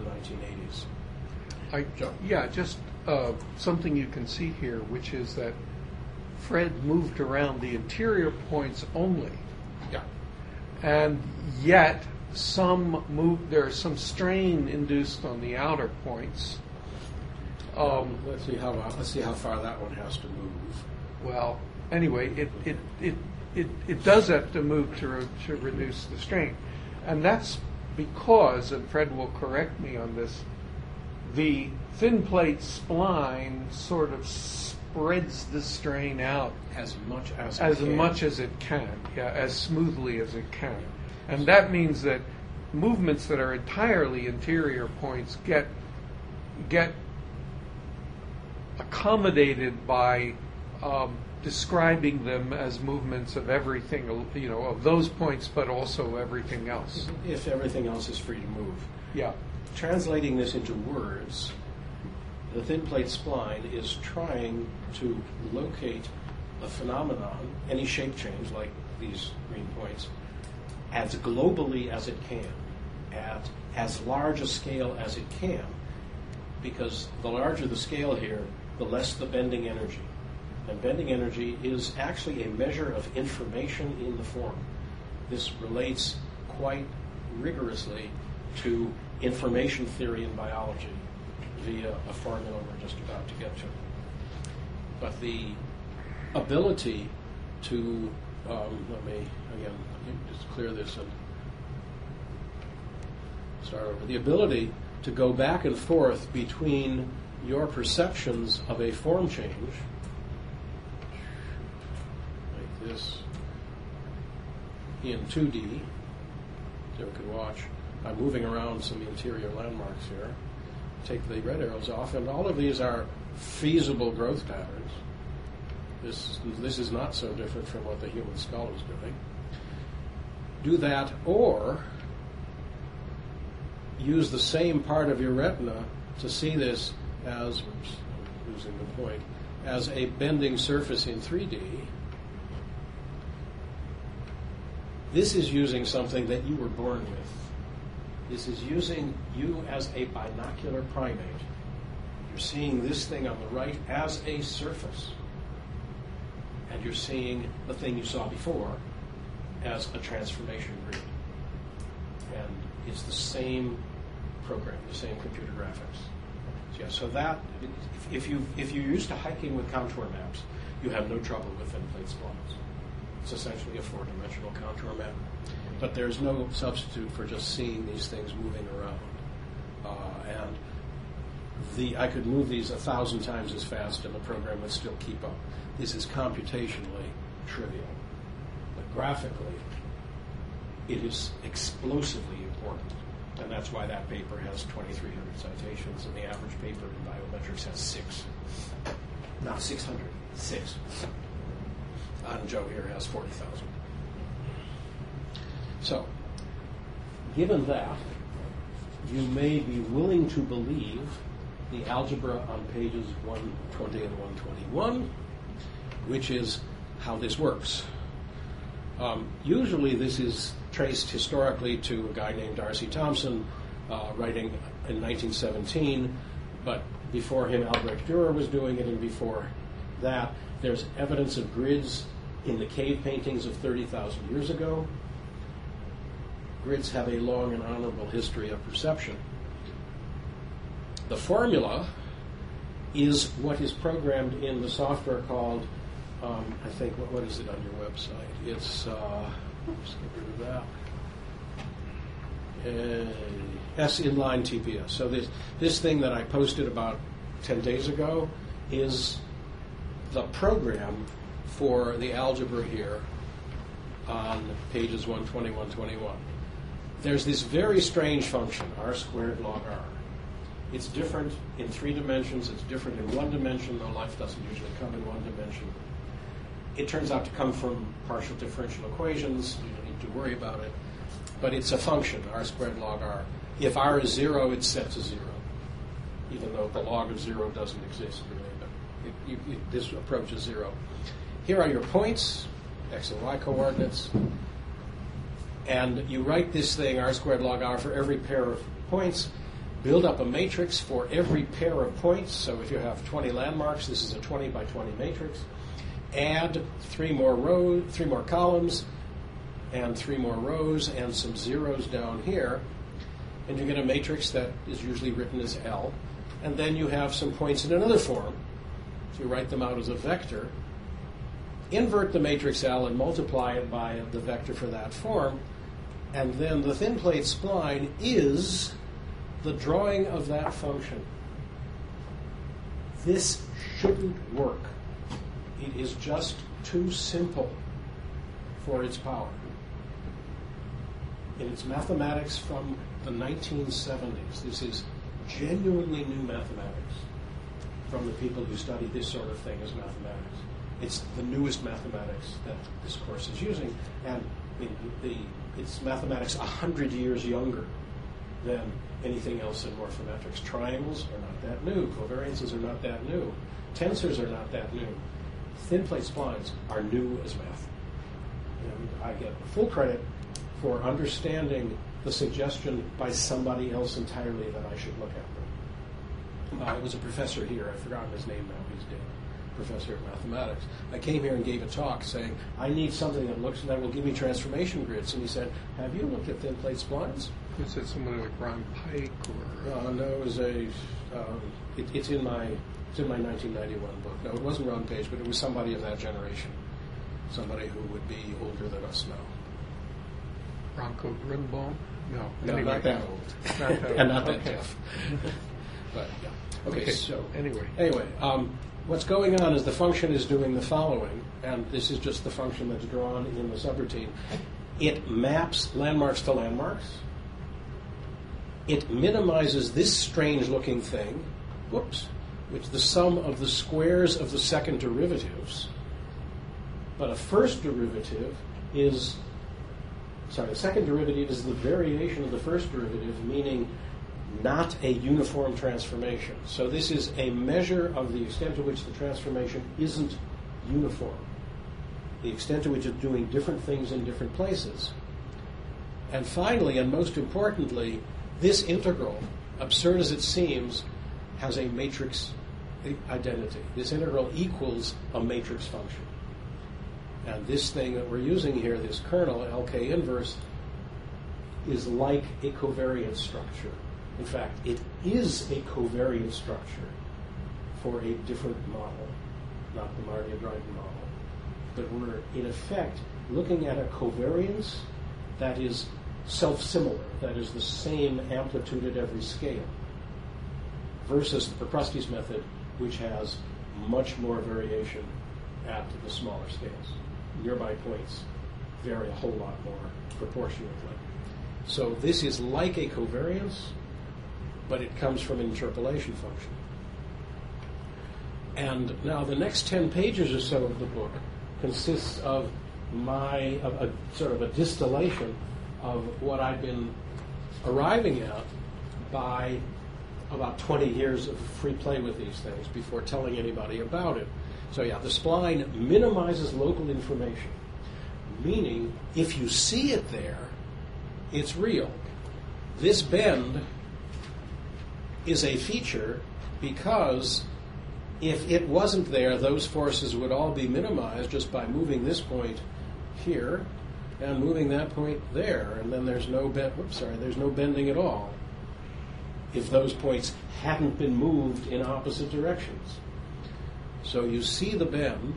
B: 1980s.
A: Just something you can see here, which is that Fred moved around the interior points only.
B: Yeah.
A: And yet there's some strain induced on the outer points.
B: Let's see how far that one has to move.
A: Well, anyway, it does have to move to reduce the strain. And that's because, and Fred will correct me on this, the thin plate spline sort of spreads the strain out
B: as much as
A: it can, as smoothly as it can. And that means that movements that are entirely interior points get accommodated by describing them as movements of everything, of those points, but also everything else.
B: If everything else is free to move.
A: Yeah.
B: Translating this into words, the thin plate spline is trying to locate a phenomenon, any shape change like these green points, as globally as it can, at as large a scale as it can, because the larger the scale here, the less the bending energy. And bending energy is actually a measure of information in the form. This relates quite rigorously to information theory in biology via a formula we're just about to get to. But the ability to, let me just clear this and start over. The ability to go back and forth between your perceptions of a form change, like this, in 2D, so we can watch. I'm moving around some interior landmarks here. Take the red arrows off, and all of these are feasible growth patterns. This is not so different from what the human skull is doing. Do that, or use the same part of your retina to see this as, oops, I'm losing the point, as a bending surface in 3D. This is using something that you were born with. This is using you as a binocular primate. You're seeing this thing on the right as a surface. And you're seeing the thing you saw before as a transformation grid. And it's the same program, the same computer graphics. Yeah, so that, if you're used to hiking with contour maps, you have no trouble with thin plate splines. It's essentially a four-dimensional contour map. But there's no substitute for just seeing these things moving around. I could move these 1,000 times as fast and the program would still keep up. This is computationally trivial. But graphically, it is explosively important. And that's why that paper has 2,300 citations, and the average paper in biometrics has 6. Not 600, 6. And Joe here has 40,000. So, given that, you may be willing to believe the algebra on pages 120 and 121, which is how this works. Usually this is traced historically to a guy named Darcy Thompson, writing in 1917, but before him Albrecht Dürer was doing it, and before that there's evidence of grids in the cave paintings of 30,000 years ago. Grids have a long and honorable history of perception. The formula is what is programmed in the software called, I think, what is it on your website? It's, let's get rid of that. S-inline TPS. So this thing that I posted about 10 days ago is the program for the algebra here on pages 120, 121. There's this very strange function, r squared log r. It's different in 3 dimensions. It's different in 1 dimension, though life doesn't usually come in 1 dimension. It turns out to come from partial differential equations. You don't need to worry about it. But it's a function, r squared log r. If r is 0, it's set to 0. even though the log of 0 doesn't exist really, but this approaches 0. Here are your points, x and y coordinates, and you write this thing, r squared log r, for every pair of points. Build up a matrix for every pair of points. So if you have 20 landmarks, this is a 20 by 20 matrix. Add 3 more columns, and 3 more rows, and some zeros down here, and you get a matrix that is usually written as L. And then you have some points in another form. So you write them out as a vector. Invert the matrix L and multiply it by the vector for that form, and then the thin plate spline is the drawing of that function. This shouldn't work. It is just too simple for its power. And it's mathematics from the 1970s. This is genuinely new mathematics from the people who study this sort of thing as mathematics. It's the newest mathematics that this course is using, and it's mathematics 100 years younger than anything else in morphometrics. Triangles are not that new. Covariances are not that new. Tensors are not that new. Thin plate splines are new as math. And I get full credit for understanding the suggestion by somebody else entirely that I should look at them. It was a professor here. I've forgotten his name now. He's dead. Professor of mathematics. I came here and gave a talk saying, I need something that will give me transformation grids. And he said, have you looked at thin plate splines?
A: Was it someone like Ron Pike or?
B: No, it was it's in my 1991 book. No, it wasn't Ron Page, but it was somebody of that generation. Somebody who would be older than us now.
A: Bronco Grunbaum? No.
B: No,
A: anyway.
B: not that old.
A: Not that old.
B: And not that
A: Okay.
B: deaf. But, yeah. Okay, so
A: Anyway.
B: What's going on is the function is doing the following, and this is just the function that's drawn in the subroutine. It maps landmarks to landmarks. It minimizes this strange-looking thing, which the sum of the squares of the second derivatives. But a first derivative is, the second derivative is the variation of the first derivative, meaning not a uniform transformation. So this is a measure of the extent to which the transformation isn't uniform, the extent to which it's doing different things in different places. And finally, and most importantly, this integral, absurd as it seems, has a matrix identity. This integral equals a matrix function. And this thing that we're using here, this kernel, LK inverse, is like a covariance structure. In fact, it is a covariance structure for a different model, not the Mardia-Dryden model. But we're, in effect, looking at a covariance that is self-similar, that is the same amplitude at every scale, versus the Procrustes method, which has much more variation at the smaller scales. Nearby points vary a whole lot more proportionately. So this is like a covariance, but it comes from an interpolation function. And now the next 10 pages or so of the book consists of a sort of a distillation of what I've been arriving at by about 20 years of free play with these things before telling anybody about it. So yeah, the spline minimizes local information, meaning if you see it there, it's real. This bend is a feature because if it wasn't there, those forces would all be minimized just by moving this point here and moving that point there, and then there's no there's no bending at all if those points hadn't been moved in opposite directions. So you see the bend,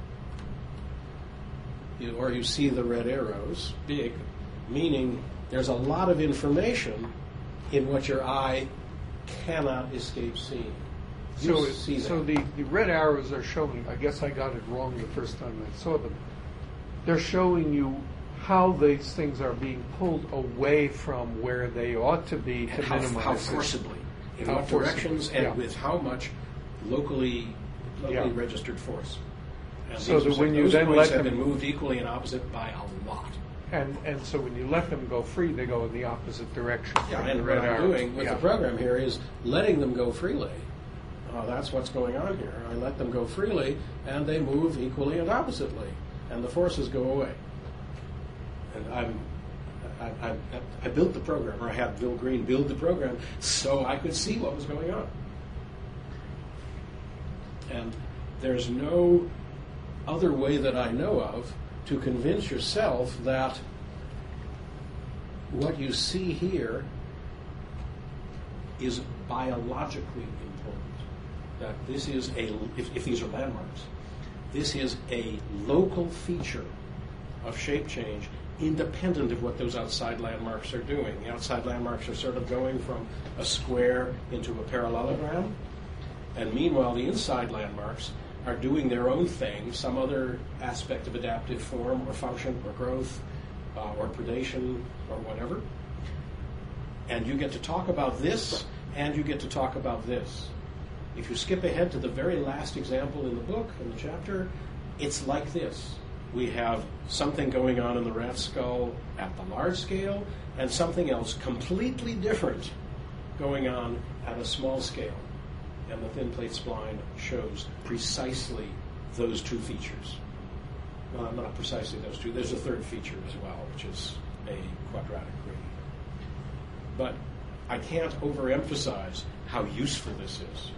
B: or you see the red arrows, big, meaning there's a lot of information in what your eye cannot escape seeing.
A: So the red arrows are showing, I guess I got it wrong the first time I saw them. They're showing you how these things are being pulled away from where they ought to be to minimize
B: how
A: it.
B: forcibly, in
A: How
B: what
A: forcibly,
B: directions, and
A: yeah.
B: with how much locally
A: Yeah.
B: registered force. And
A: So
B: these
A: that when you
B: those
A: then
B: points
A: let
B: have
A: them-
B: been moved equally and opposite by a lot.
A: And so when you let them go free, they go in the opposite direction.
B: Yeah,
A: from
B: and
A: the
B: what
A: red
B: I'm
A: arrows.
B: doing with the program here is letting them go freely. That's what's going on here. I let them go freely, and they move equally and oppositely, and the forces go away. And I built the program, or I had Bill Green build the program so I could see what was going on. And there's no other way that I know of to convince yourself that what you see here is biologically important. That this is if these are landmarks, this is a local feature of shape change independent of what those outside landmarks are doing. The outside landmarks are sort of going from a square into a parallelogram, and meanwhile the inside landmarks are doing their own thing, some other aspect of adaptive form or function or growth or predation or whatever. And you get to talk about this, and you get to talk about this. If you skip ahead to the very last example in the book, in the chapter, it's like this. We have something going on in the rat skull at the large scale, and something else completely different going on at a small scale. And the thin plate spline shows precisely those two features. Well, not precisely those two. There's a third feature as well, which is a quadratic gradient. But I can't overemphasize how useful this is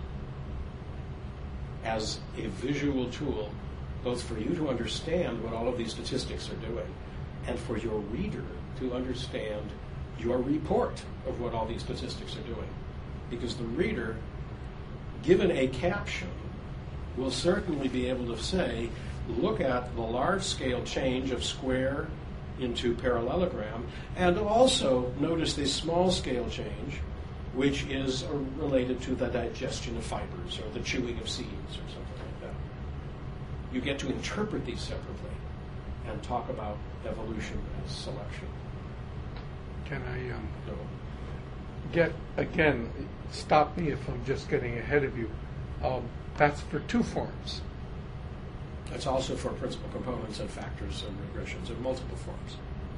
B: as a visual tool, both for you to understand what all of these statistics are doing, and for your reader to understand your report of what all these statistics are doing. Because the reader, given a caption, will certainly be able to say, look at the large-scale change of square into parallelogram, and also notice this small-scale change, which is related to the digestion of fibers or the chewing of seeds or something like that. You get to interpret these separately and talk about evolution as selection.
A: Can I
B: So,
A: again, stop me if I'm just getting ahead of you. That's for two forms.
B: it's also for principal components and factors and regressions in multiple forms.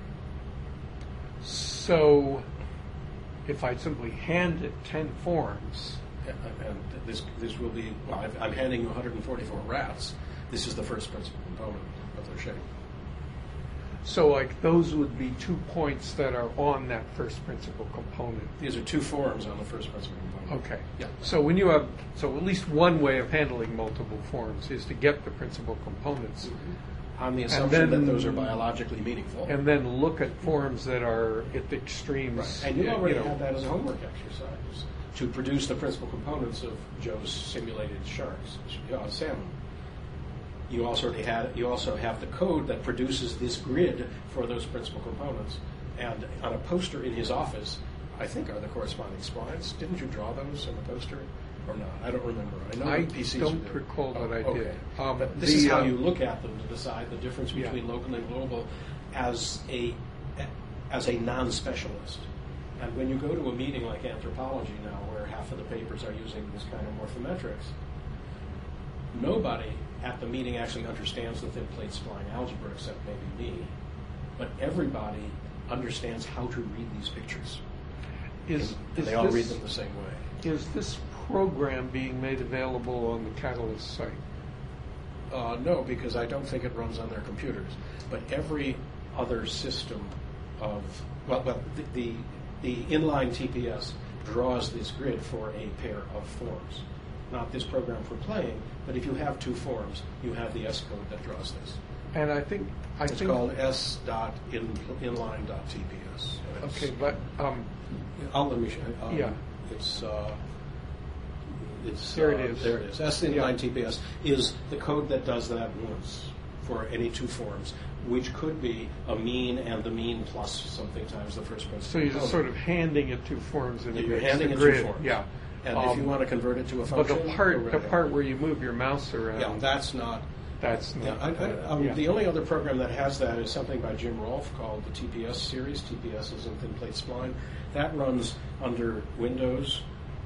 A: So if I simply hand it 10 forms,
B: And this will be, well, I'm handing you 144 rats. This is the first principal component of their shape.
A: so like those would be 2 points that are on that first principal component.
B: These are two forms on the first principal component.
A: Okay.
B: Yeah.
A: So when you have, so at least one way of handling multiple forms is to get the principal components
B: On the assumption
A: then-
B: that those are biologically meaningful.
A: and then look at forms that are at the extremes.
B: Right. And you already have that as a homework exercise to produce the principal components of Joe's simulated sharks, salmon. You also have the code that produces this grid for those principal components. And on a poster in his office, I think are the corresponding splines. Didn't you draw those on the poster or not? I don't remember. I know
A: I
B: the PCs
A: don't
B: do.
A: recall that I
B: okay.
A: did.
B: But this is how you look at them to decide the difference
A: Yeah.
B: between local and global as a non-specialist. And when you go to a meeting like anthropology now, where half of the papers are using this kind of morphometrics, nobody at the meeting actually understands the thin plate spline algebra except maybe me. But everybody understands how to read these pictures. And they all read them the same way.
A: Is this program being made available on the Catalyst site?
B: No, because I don't think it runs on their computers. But every other system of, the inline TPS draws this grid for a pair of forms. Not this program for playing, but if you have two forms, you have the S code that draws this.
A: And I think
B: It's called s.inline.tps.
A: Okay, but
B: Let me show you.
A: Yeah.
B: It's
A: There it is.
B: There it is. S-inline TPS is the code that does that once for any two forms, which could be a mean and the mean plus something times the first principal.
A: so you're just
B: component.
A: sort of handing it two forms and
B: Yeah,
A: it
B: you're
A: makes
B: handing
A: the
B: it
A: grid.
B: two forms.
A: Yeah.
B: And if you want to convert it to a
A: But
B: function,
A: the part where you move your mouse around,
B: yeah, that's not.
A: that's
B: Yeah,
A: not. Yeah.
B: The only other program that has that is something by Jim Rolfe called the TPS series. TPS is in thin plate spline. That runs under Windows.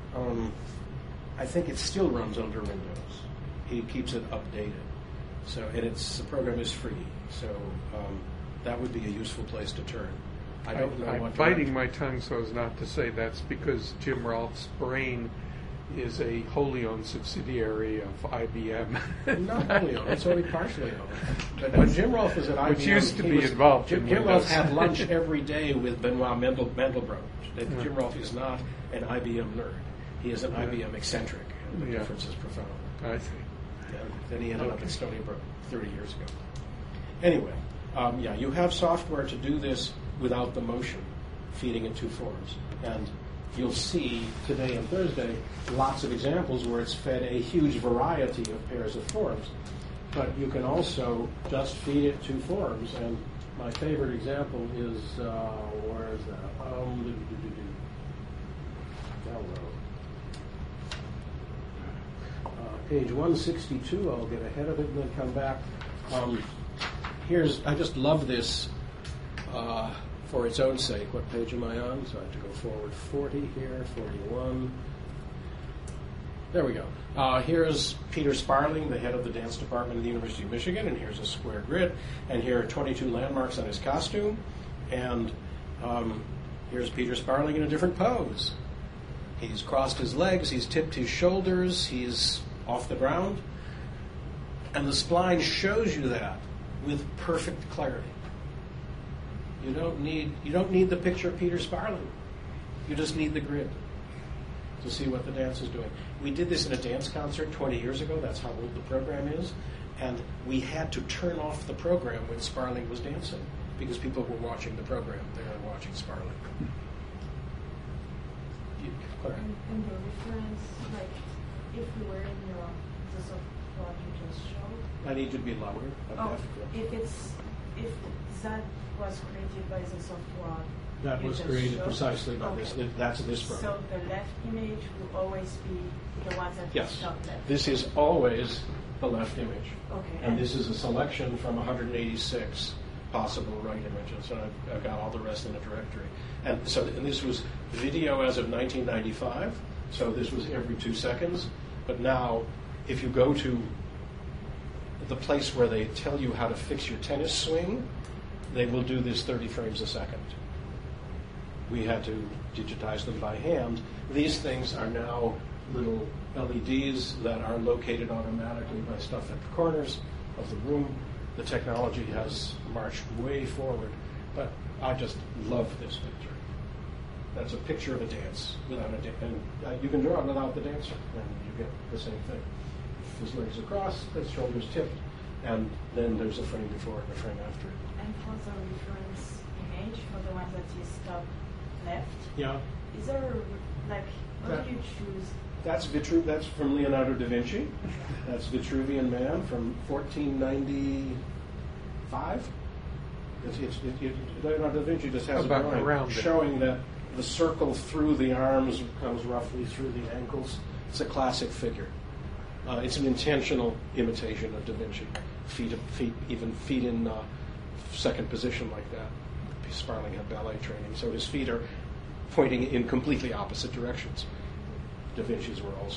B: I think it still runs under Windows. He keeps it updated. So, and the program is free. So that would be a useful place to turn. I don't know
A: I'm
B: what
A: biting my tongue so as not to say that's because Jim Rolfe's brain is a wholly owned subsidiary of IBM.
B: Not wholly owned, it's only partially owned. But when Jim Rolfe was at IBM,
A: which used to
B: he
A: be
B: was-
A: involved
B: Jim,
A: in
B: Jim
A: Windows.
B: Rolfe had lunch every day with Benoit Mandelbrot. Jim Rolfe is not an IBM nerd. He is an IBM eccentric. And the
A: Yeah.
B: difference is profound.
A: I see.
B: And then he ended up
A: Okay.
B: at Stony Brook 30 years ago. Anyway, yeah, you have software to do this without the motion, feeding in two forms. And you'll see today and Thursday lots of examples where it's fed a huge variety of pairs of forms. But you can also just feed it two forms. And my favorite example is, where is that? Page 162, I'll get ahead of it and then come back. I just love this for its own sake. What page am I on? So I have to go forward 40 here, 41. There we go. Here's Peter Sparling, the head of the dance department at the University of Michigan, and here's a square grid. And here are 22 landmarks on his costume. And here's Peter Sparling in a different pose. He's crossed his legs, he's tipped his shoulders, he's off the ground. And the spline shows you that with perfect clarity. You don't need the picture of Peter Sparling. You just need the grid to see what the dance is doing. We did this in a dance concert 20 years ago. That's how old the program is. And we had to turn off the program when Sparling was dancing because people were watching the program. They weren't watching Sparling. Clara?
C: And the reference, like, if we were in the software you just showed.
B: I need you to be louder.
C: Oh, if that was created by the software.
B: That
C: you
B: was
C: just
B: created
C: showed?
B: precisely by
C: Okay.
B: this. That's this program.
C: So the left image will always be the one that
B: Yes.
C: is top left.
B: This is always the left image.
C: Okay.
B: And this is a selection from 186 possible right images. And I've got all the rest in a directory. And this was video as of 1995. So this was every 2 seconds. But now, if you go to the place where they tell you how to fix your tennis swing, they will do this 30 frames a second. We had to digitize them by hand. These things are now little LEDs that are located automatically by stuff at the corners of the room. The technology has marched way forward, but I just love this picture. That's a picture of a dance without a dance. And you can draw it without the dancer, and you get the same thing. His legs across, his shoulders tipped, and then there's a frame before and a frame after it.
C: And for the reference image, for the one that is top left,
B: Yeah.
C: is there, like, how do you choose?
B: That's from Leonardo da Vinci. That's Vitruvian Man from 1495. Leonardo da Vinci just has
A: About
B: a drawing
A: around it.
B: showing that the circle through the arms comes roughly through the ankles. It's a classic figure. It's an intentional imitation of Da Vinci. Feet in second position like that. Sparling had ballet training, so his feet are pointing in completely opposite directions. Da Vinci's were also.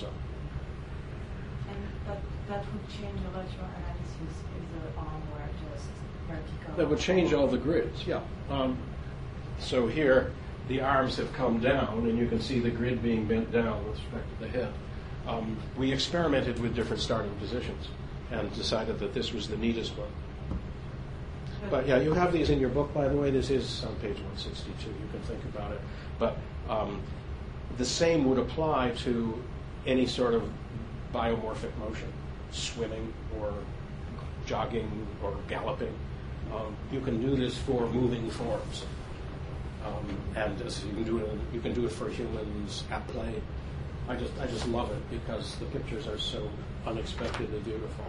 C: And that would change a lot your analysis if the arm were just vertical.
B: That would change all the grids, yeah. So here, the arms have come down, and you can see the grid being bent down with respect to the head. We experimented with different starting positions and decided that this was the neatest one. But yeah, you have these in your book, by the way. This is on page 162. You can think about it. But the same would apply to any sort of biomorphic motion, swimming or jogging or galloping. You can do this for moving forms, and as you can do it for humans at play. I just love it because the pictures are so unexpectedly beautiful.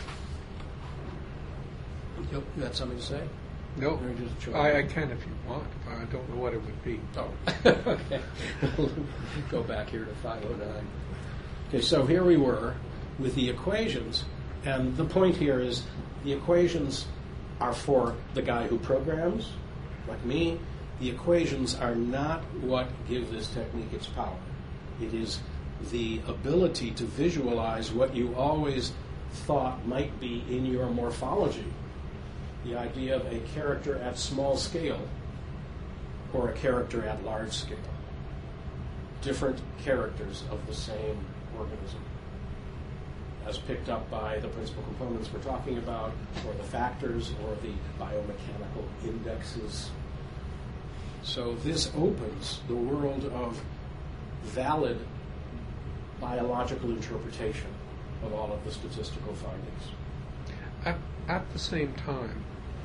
B: You had something to say?
A: No,
B: Or just show
A: I
B: me?
A: can if you want. I don't know what it would be.
B: Oh, okay. Go back here to 509. Okay, so here we were with the equations, and the point here is the equations are for the guy who programs, like me. The equations are not what give this technique its power. It is the ability to visualize what you always thought might be in your morphology the idea of a character at small scale or a character at large scale. Different characters of the same organism, as picked up by the principal components we're talking about, or the factors, or the biomechanical indexes. So this opens the world of valid biological interpretation of all of the statistical findings.
A: At the same time,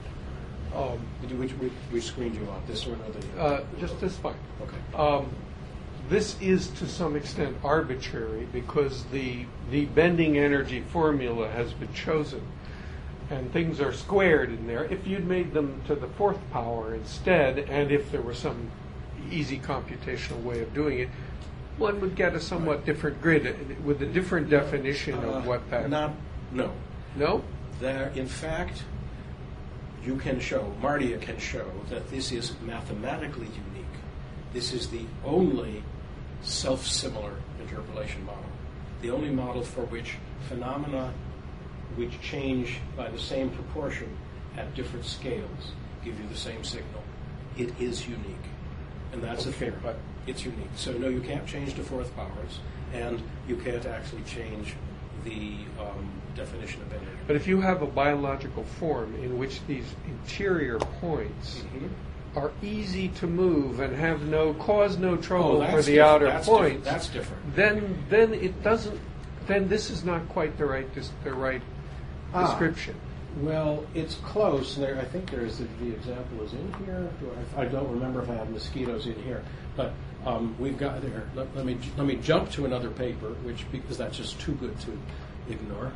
B: Which screen do you want, this or another?
A: just this fine.
B: Okay.
A: This is to some extent arbitrary because the bending energy formula has been chosen and things are squared in there. If you'd made them to the fourth power instead, and if there were some easy computational way of doing it, one would get a somewhat different grid with a different definition of what that...
B: No.
A: No?
B: There, in fact, you can show, Mardia can show, that this is mathematically unique. This is the only self-similar interpolation model. The only model for which phenomena which change by the same proportion at different scales give you the same signal. It is unique. And that's a fair, but it's unique. So no, you can't change to fourth powers, and you can't actually change the definition of energy.
A: But if you have a biological form in which these interior points are easy to move and have cause no trouble for the outer points,
B: that's different.
A: Then it doesn't. Then this is not quite the right description.
B: Well, it's close. I think there's the example is in here. I don't remember if I have mosquitoes in here, but we've got there. Let me jump to another paper, because that's just too good to ignore.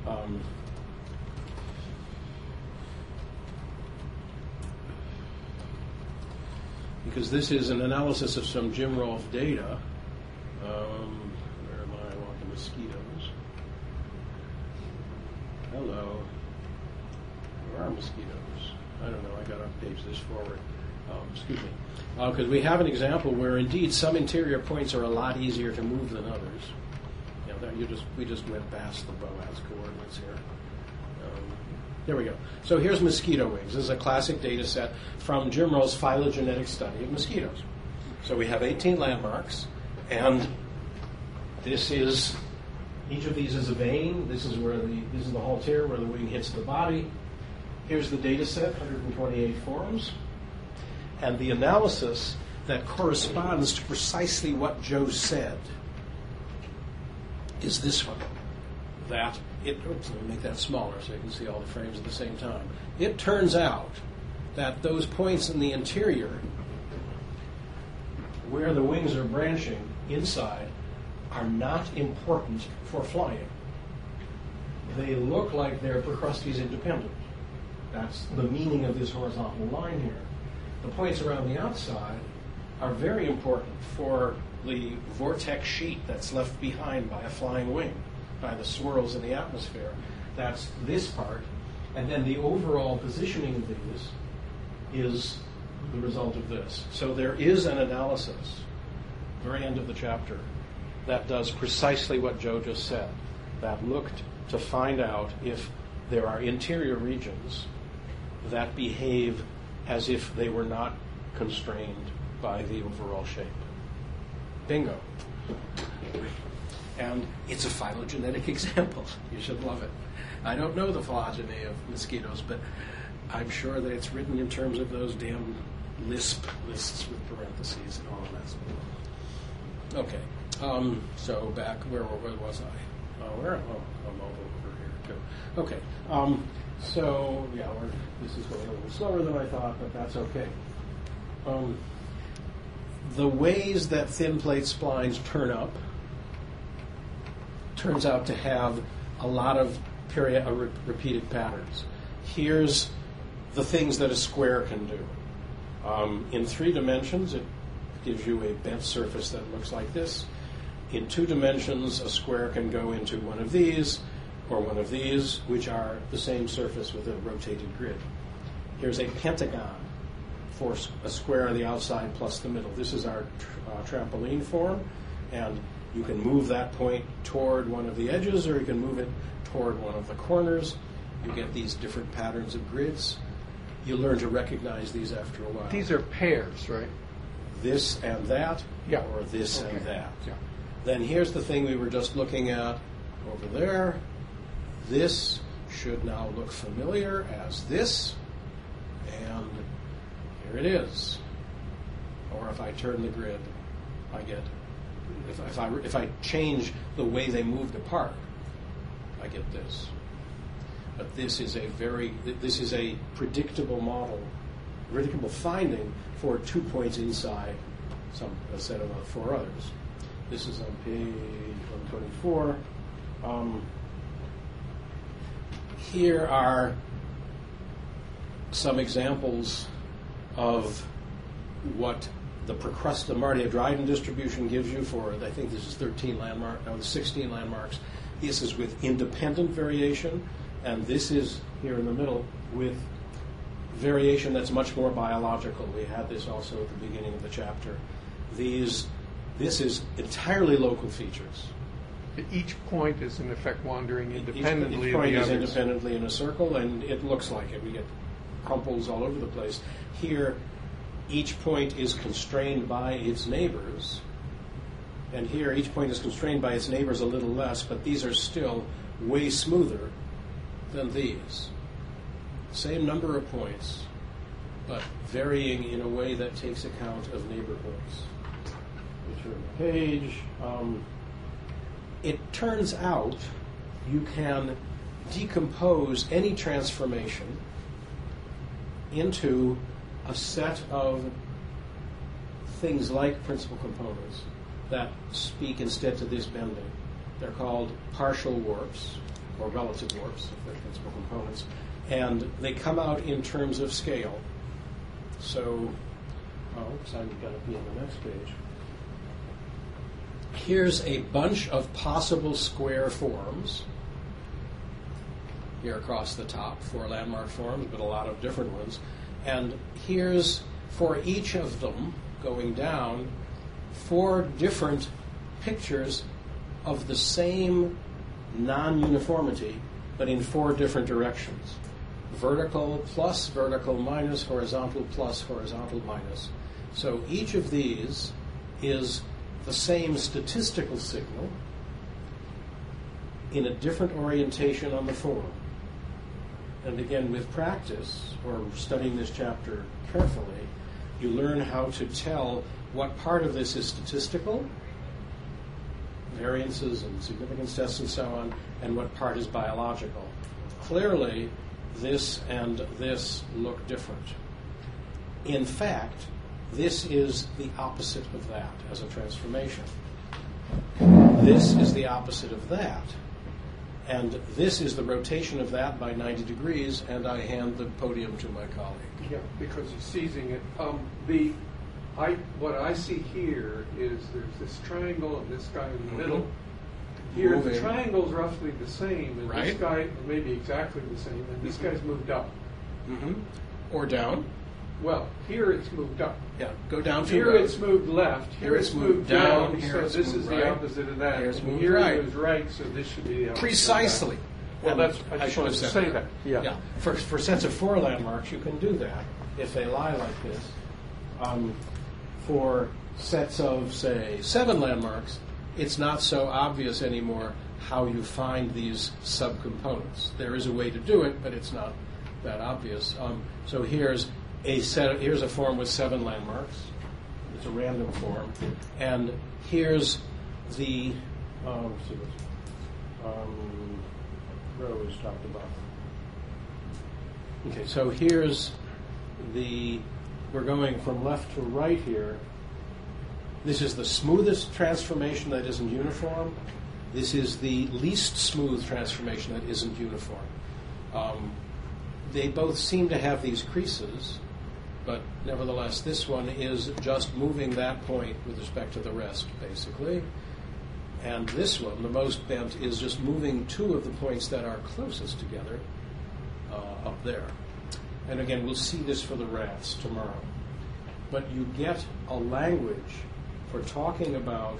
B: Because this is an analysis of some Jim Rolfe data. Where am I? I want the mosquitoes. Hello. Where are mosquitoes? I don't know. I got to page this forward. Excuse me. Because we have an example where indeed some interior points are a lot easier to move than others. We just went past the Boas coordinates here. There we go. So here's mosquito wings. This is a classic data set from Jim Rolfe's phylogenetic study of mosquitoes. So we have 18 landmarks, and each of these is a vein. This is the haltere where the wing hits the body. Here's the data set, 128 forms. And the analysis that corresponds to precisely what Joe said is this one. Let me make that smaller so you can see all the frames at the same time. It turns out that those points in the interior where the wings are branching inside are not important for flying. They look like they're Procrustes independent. That's the meaning of this horizontal line here. The points around the outside are very important for the vortex sheet that's left behind by a flying wing, by the swirls in the atmosphere. That's this part. And then the overall positioning of these is the result of this. So there is an analysis, very end of the chapter, that does precisely what Joe just said, that looked to find out if there are interior regions that behave as if they were not constrained by the overall shape. Bingo. And it's a phylogenetic example. You should love it. I don't know the phylogeny of mosquitoes, but I'm sure that it's written in terms of those damn Lisp lists with parentheses and all of that stuff. Okay. So back, where was I? I'm over here too. Okay. So yeah, this is going a little slower than I thought, but that's okay. The ways that thin plate splines turn up turns out to have a lot of repeated patterns. Here's the things that a square can do. In 3 dimensions, it gives you a bent surface that looks like this. In 2 dimensions, a square can go into one of these or one of these, which are the same surface with a rotated grid. Here's a pentagon for a square on the outside plus the middle. This is our trampoline form, and you can move that point toward one of the edges, or you can move it toward one of the corners. You get these different patterns of grids. you learn to recognize these after a while.
A: These are pairs, right?
B: This and that,
A: Yeah.
B: or this
A: Okay.
B: and that.
A: Yeah.
B: Then here's the thing we were just looking at over there. This should now look familiar as this, and here it is. Or if I turn the grid, I get, if I change the way they moved apart, I get this. But this is a predictable model, predictable finding for 2 points inside a set of 4 others. This is on page 124. Here are some examples of what the Mardia-Dryden distribution gives you for, I think this is 16 landmarks. This is with independent variation, and this is here in the middle with variation that's much more biological. We had this also at the beginning of the chapter. This is entirely local features.
A: Each point is in effect wandering independently
B: Each
A: of
B: point
A: the
B: is
A: others.
B: independently in a circle, and it looks like it. We get crumples all over the place. Here, each point is constrained by its neighbors, and here each point is constrained by its neighbors a little less, but these are still way smoother than these. Same number of points, but varying in a way that takes account of neighborhoods. Return the page. It turns out you can decompose any transformation into a set of things like principal components that speak instead to this bending. They're called partial warps, or relative warps, if they're principal components, and they come out in terms of scale. So, I've got to be on the next page. Here's a bunch of possible square forms here across the top, 4 landmark forms, but a lot of different ones. And here's, for each of them, going down, 4 different pictures of the same non-uniformity, but in 4 different directions. Vertical plus, vertical minus, horizontal plus, horizontal minus. So each of these is the same statistical signal in a different orientation on the form. And again, with practice, or studying this chapter carefully, you learn how to tell what part of this is statistical, variances and significance tests and so on, and what part is biological. Clearly, this and this look different. In fact, this is the opposite of that as a transformation. This is the opposite of that. And this is the rotation of that by 90 degrees, and I hand the podium to my colleague.
A: Yeah, because he's seizing it. What I see here is there's this triangle and this guy in the middle. Here, the triangle's roughly the same, and this guy maybe exactly the same, and this guy's moved up.
B: Or down.
A: Well, here it's moved up.
B: Yeah, go down to
A: Here it's moved left. Here it's moved down.
B: Here
A: So
B: it's
A: this
B: moved
A: is
B: right.
A: the opposite of that.
B: Here it's
A: And
B: moved
A: here
B: right.
A: it was right, so this should be the opposite.
B: Precisely.
A: Of that. Well, I just
B: should
A: wanted
B: have
A: to
B: said
A: say that. Yeah.
B: For sets of 4 landmarks, you can do that if they lie like this. For sets of, say, 7 landmarks, it's not so obvious anymore how you find these subcomponents. There is a way to do it, but it's not that obvious. So here's a form with 7 landmarks. It's a random form, and here's the rows top to bottom. Okay, so here's we're going from left to right here. This is the smoothest transformation that isn't uniform. This is the least smooth transformation that isn't uniform. They both seem to have these creases, but nevertheless, this one is just moving that point with respect to the rest, basically. And this one, the most bent, is just moving 2 of the points that are closest together up there. And again, we'll see this for the rats tomorrow. But you get a language for talking about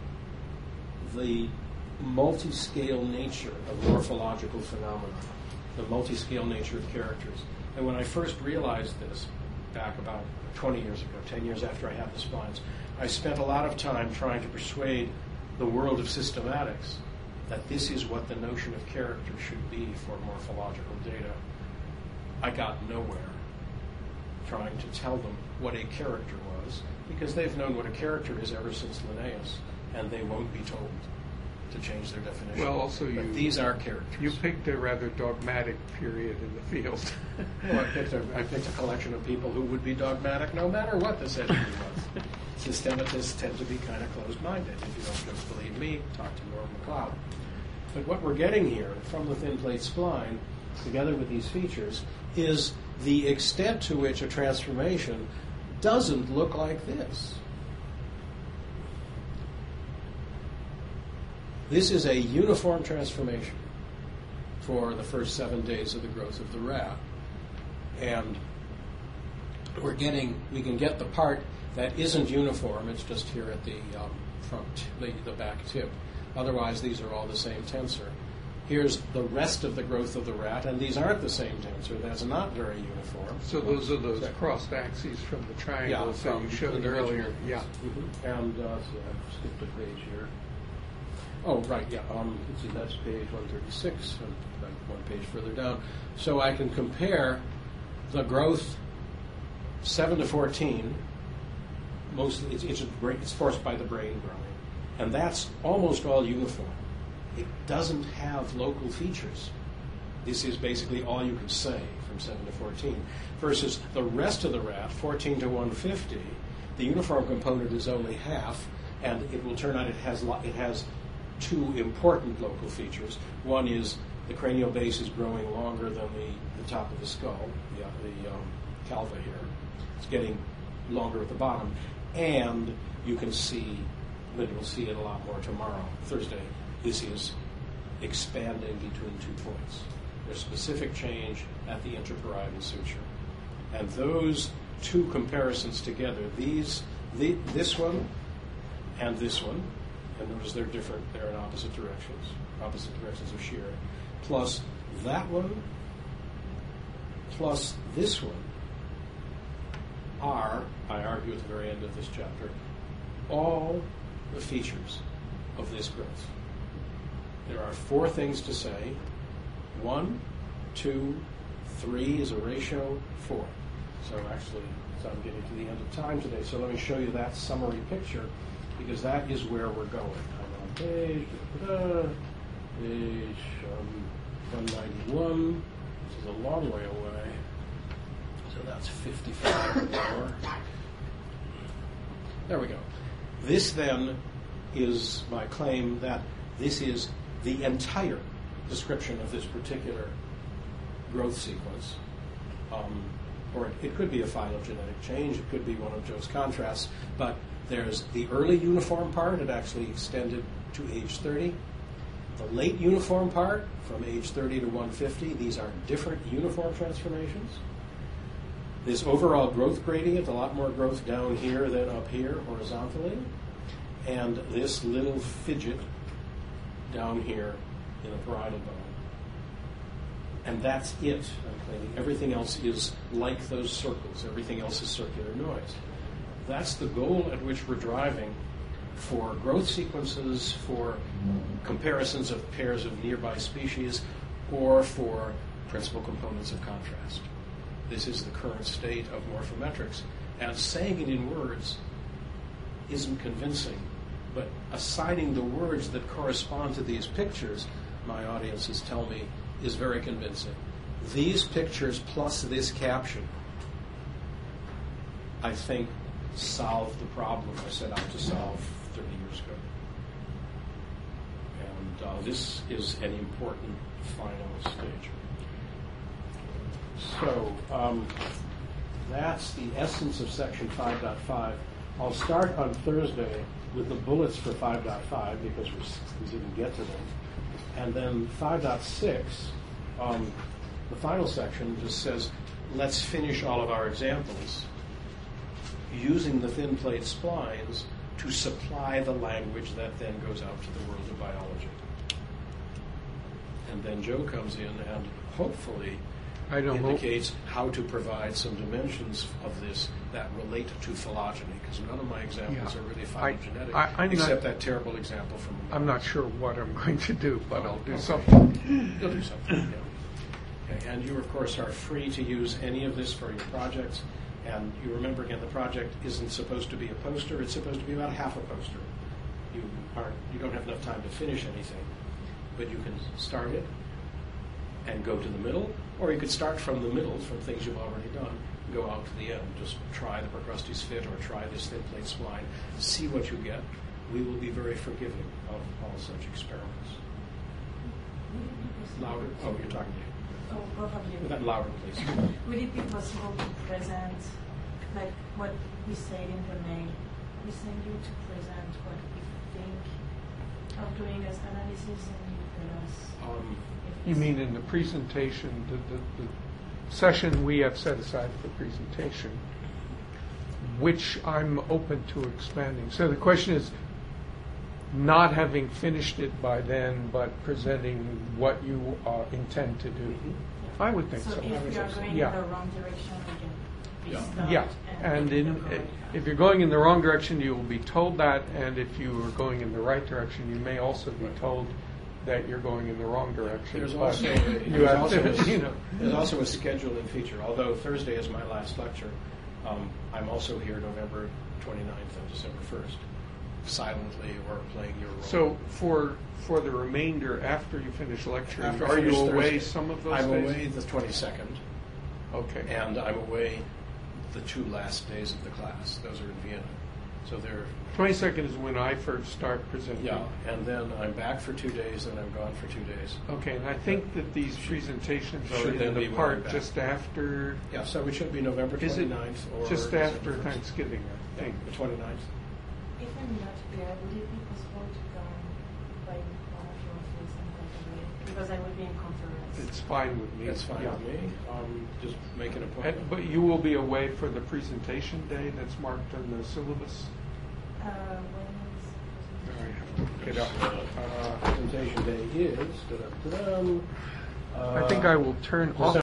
B: the multi-scale nature of morphological phenomena. the multi-scale nature of characters. And when I first realized this, back about 20 years ago, 10 years after I had the splines, I spent a lot of time trying to persuade the world of systematics that this is what the notion of character should be for morphological data. I got nowhere trying to tell them what a character was, because they've known what a character is ever since Linnaeus, and they won't be told to change their definition.
A: Well, also
B: but these are characters.
A: You picked a rather dogmatic period in the field.
B: Well, I picked a collection of people who would be dogmatic no matter what the setting was. Systematists tend to be kind of closed-minded. If you don't just believe me, talk to Norm MacLeod. But what we're getting here from the thin plate spline, together with these features, is the extent to which a transformation doesn't look like this. This is a uniform transformation for the first 7 days of the growth of the rat. And we can get the part that isn't uniform. It's just here at the front, the back tip. Otherwise, these are all the same tensor. Here's the rest of the growth of the rat, and these aren't the same tensor. That's not very uniform.
A: So those are those crossed axes from the triangles that you showed earlier. Yeah.
B: Mm-hmm. And so I've skipped a page here. Oh, right, yeah. You can see that's page 136, and one page further down. So I can compare the growth 7 to 14. Mostly, it's forced by the brain growing, and that's almost all uniform. It doesn't have local features. This is basically all you can say from 7 to 14. Versus the rest of the rat, 14 to 150, the uniform component is only half, and it will turn out it has two important local features. One is the cranial base is growing longer than the top of the skull, the calva here. It's getting longer at the bottom. And you can see, but you'll see it a lot more tomorrow, Thursday, this is expanding between 2 points. There's specific change at the interparietal suture. And those two comparisons together, this one and this one, and notice they're different, they're in opposite directions of shear, plus that one, plus this one, are, I argue at the very end of this chapter, all the features of this growth. There are 4 things to say. 1, 2, 3 is a ratio 4. So actually, I'm getting to the end of time today. So let me show you that summary picture, because that is where we're going. I'm on page 191. This is a long way away. So that's 55 more. There we go. This then is my claim that this is the entire description of this particular growth sequence. Or it could be a phylogenetic change, it could be one of Joe's contrasts, but there's the early uniform part, it actually extended to age 30. The late uniform part, from age 30 to 150, these are different uniform transformations. This overall growth gradient, a lot more growth down here than up here horizontally. And this little fidget down here in a parietal bone. And that's it, I'm claiming. Everything else is like those circles. Everything else is circular noise. That's the goal at which we're driving for growth sequences, for comparisons of pairs of nearby species, or for principal components of contrast. This is the current state of morphometrics. And saying it in words isn't convincing, but assigning the words that correspond to these pictures, my audiences tell me, is very convincing. These pictures plus this caption, I think, solve the problem I set out to solve 30 years ago. And this is an important final stage. So that's the essence of section 5.5. I'll start on Thursday with the bullets for 5.5 because we didn't get to them. And then 5.6, the final section just says, let's finish all of our examples using the thin plate splines to supply the language that then goes out to the world of biology. And then Joe comes in and hopefully
A: I don't know.
B: indicates how to provide some dimensions of this that relate to phylogeny, because none of my examples
A: Yeah.
B: are really
A: I'm
B: phylogenetic,
A: not-
B: except that terrible example from.
A: I'm not sure what I'm going to do, but I'll do something.
B: You'll do something, yeah. Okay, and you, of course, are free to use any of this for your projects. And you remember, again, the project isn't supposed to be a poster. It's supposed to be about half a poster. You don't have enough time to finish anything, but you can start it and go to the middle, or you could start from the middle, from things you've already done, go out to the end. Just try the Procrustes fit or try this thin plate spline. See what you get. We will be very forgiving of all such experiments.
C: Would it be possible
B: Louder.
C: to-
B: Oh, you're talking to me.
C: Oh, both of you.
B: That louder, please.
C: Would it be possible to present, like what we said in the mail? We send you to present what we think of doing as analysis, and you tell us. If
A: You
C: it's-
A: mean in the presentation, the session we have set aside for presentation, which I'm open to expanding. So the question is, not having finished it by then, but presenting what you intend to do. I would think so.
C: So if we are going
A: Yeah.
C: in the wrong direction, we can
B: Yeah.
C: restart.
A: Yeah, and if you're going in the wrong direction, you will be told that, and if you are going in the right direction, you may also be told that you're going in the wrong direction.
B: There's
A: But
B: also
A: you have to, you know.
B: there's also a scheduling feature. Although Thursday is my last lecture, I'm also here November 29th and December 1st, silently or playing your role.
A: So for the remainder, after you finish lecturing,
B: After I
A: are you
B: finish
A: away
B: Thursday,
A: some of those
B: I'm
A: days?
B: away the 22nd,
A: Okay.
B: and I'm away the 2 last days of the class. Those are in Vienna. So they're
A: 22nd is when I first start presenting.
B: yeah, and then I'm back for 2 days, and I'm gone for 2 days.
A: Okay, and I think that these presentations are
B: Should then
A: in
B: be
A: the
B: when I'm
A: part
B: back.
A: just after,
B: Yeah, so it should be November 29th
A: is it
B: or
A: just
B: December
A: after
B: 1st.
A: Thanksgiving, I think.
B: The 29th.
C: If I'm not here, would it be possible to come by one of your office and take a break? Because I will be in conference.
A: It's fine with me.
B: That's fine
A: Yeah.
B: with me. Just make an appointment.
A: But you will be away for the presentation day that's marked on the syllabus?
C: When
A: I have to look it up.
B: Presentation day is.
A: I think I will turn off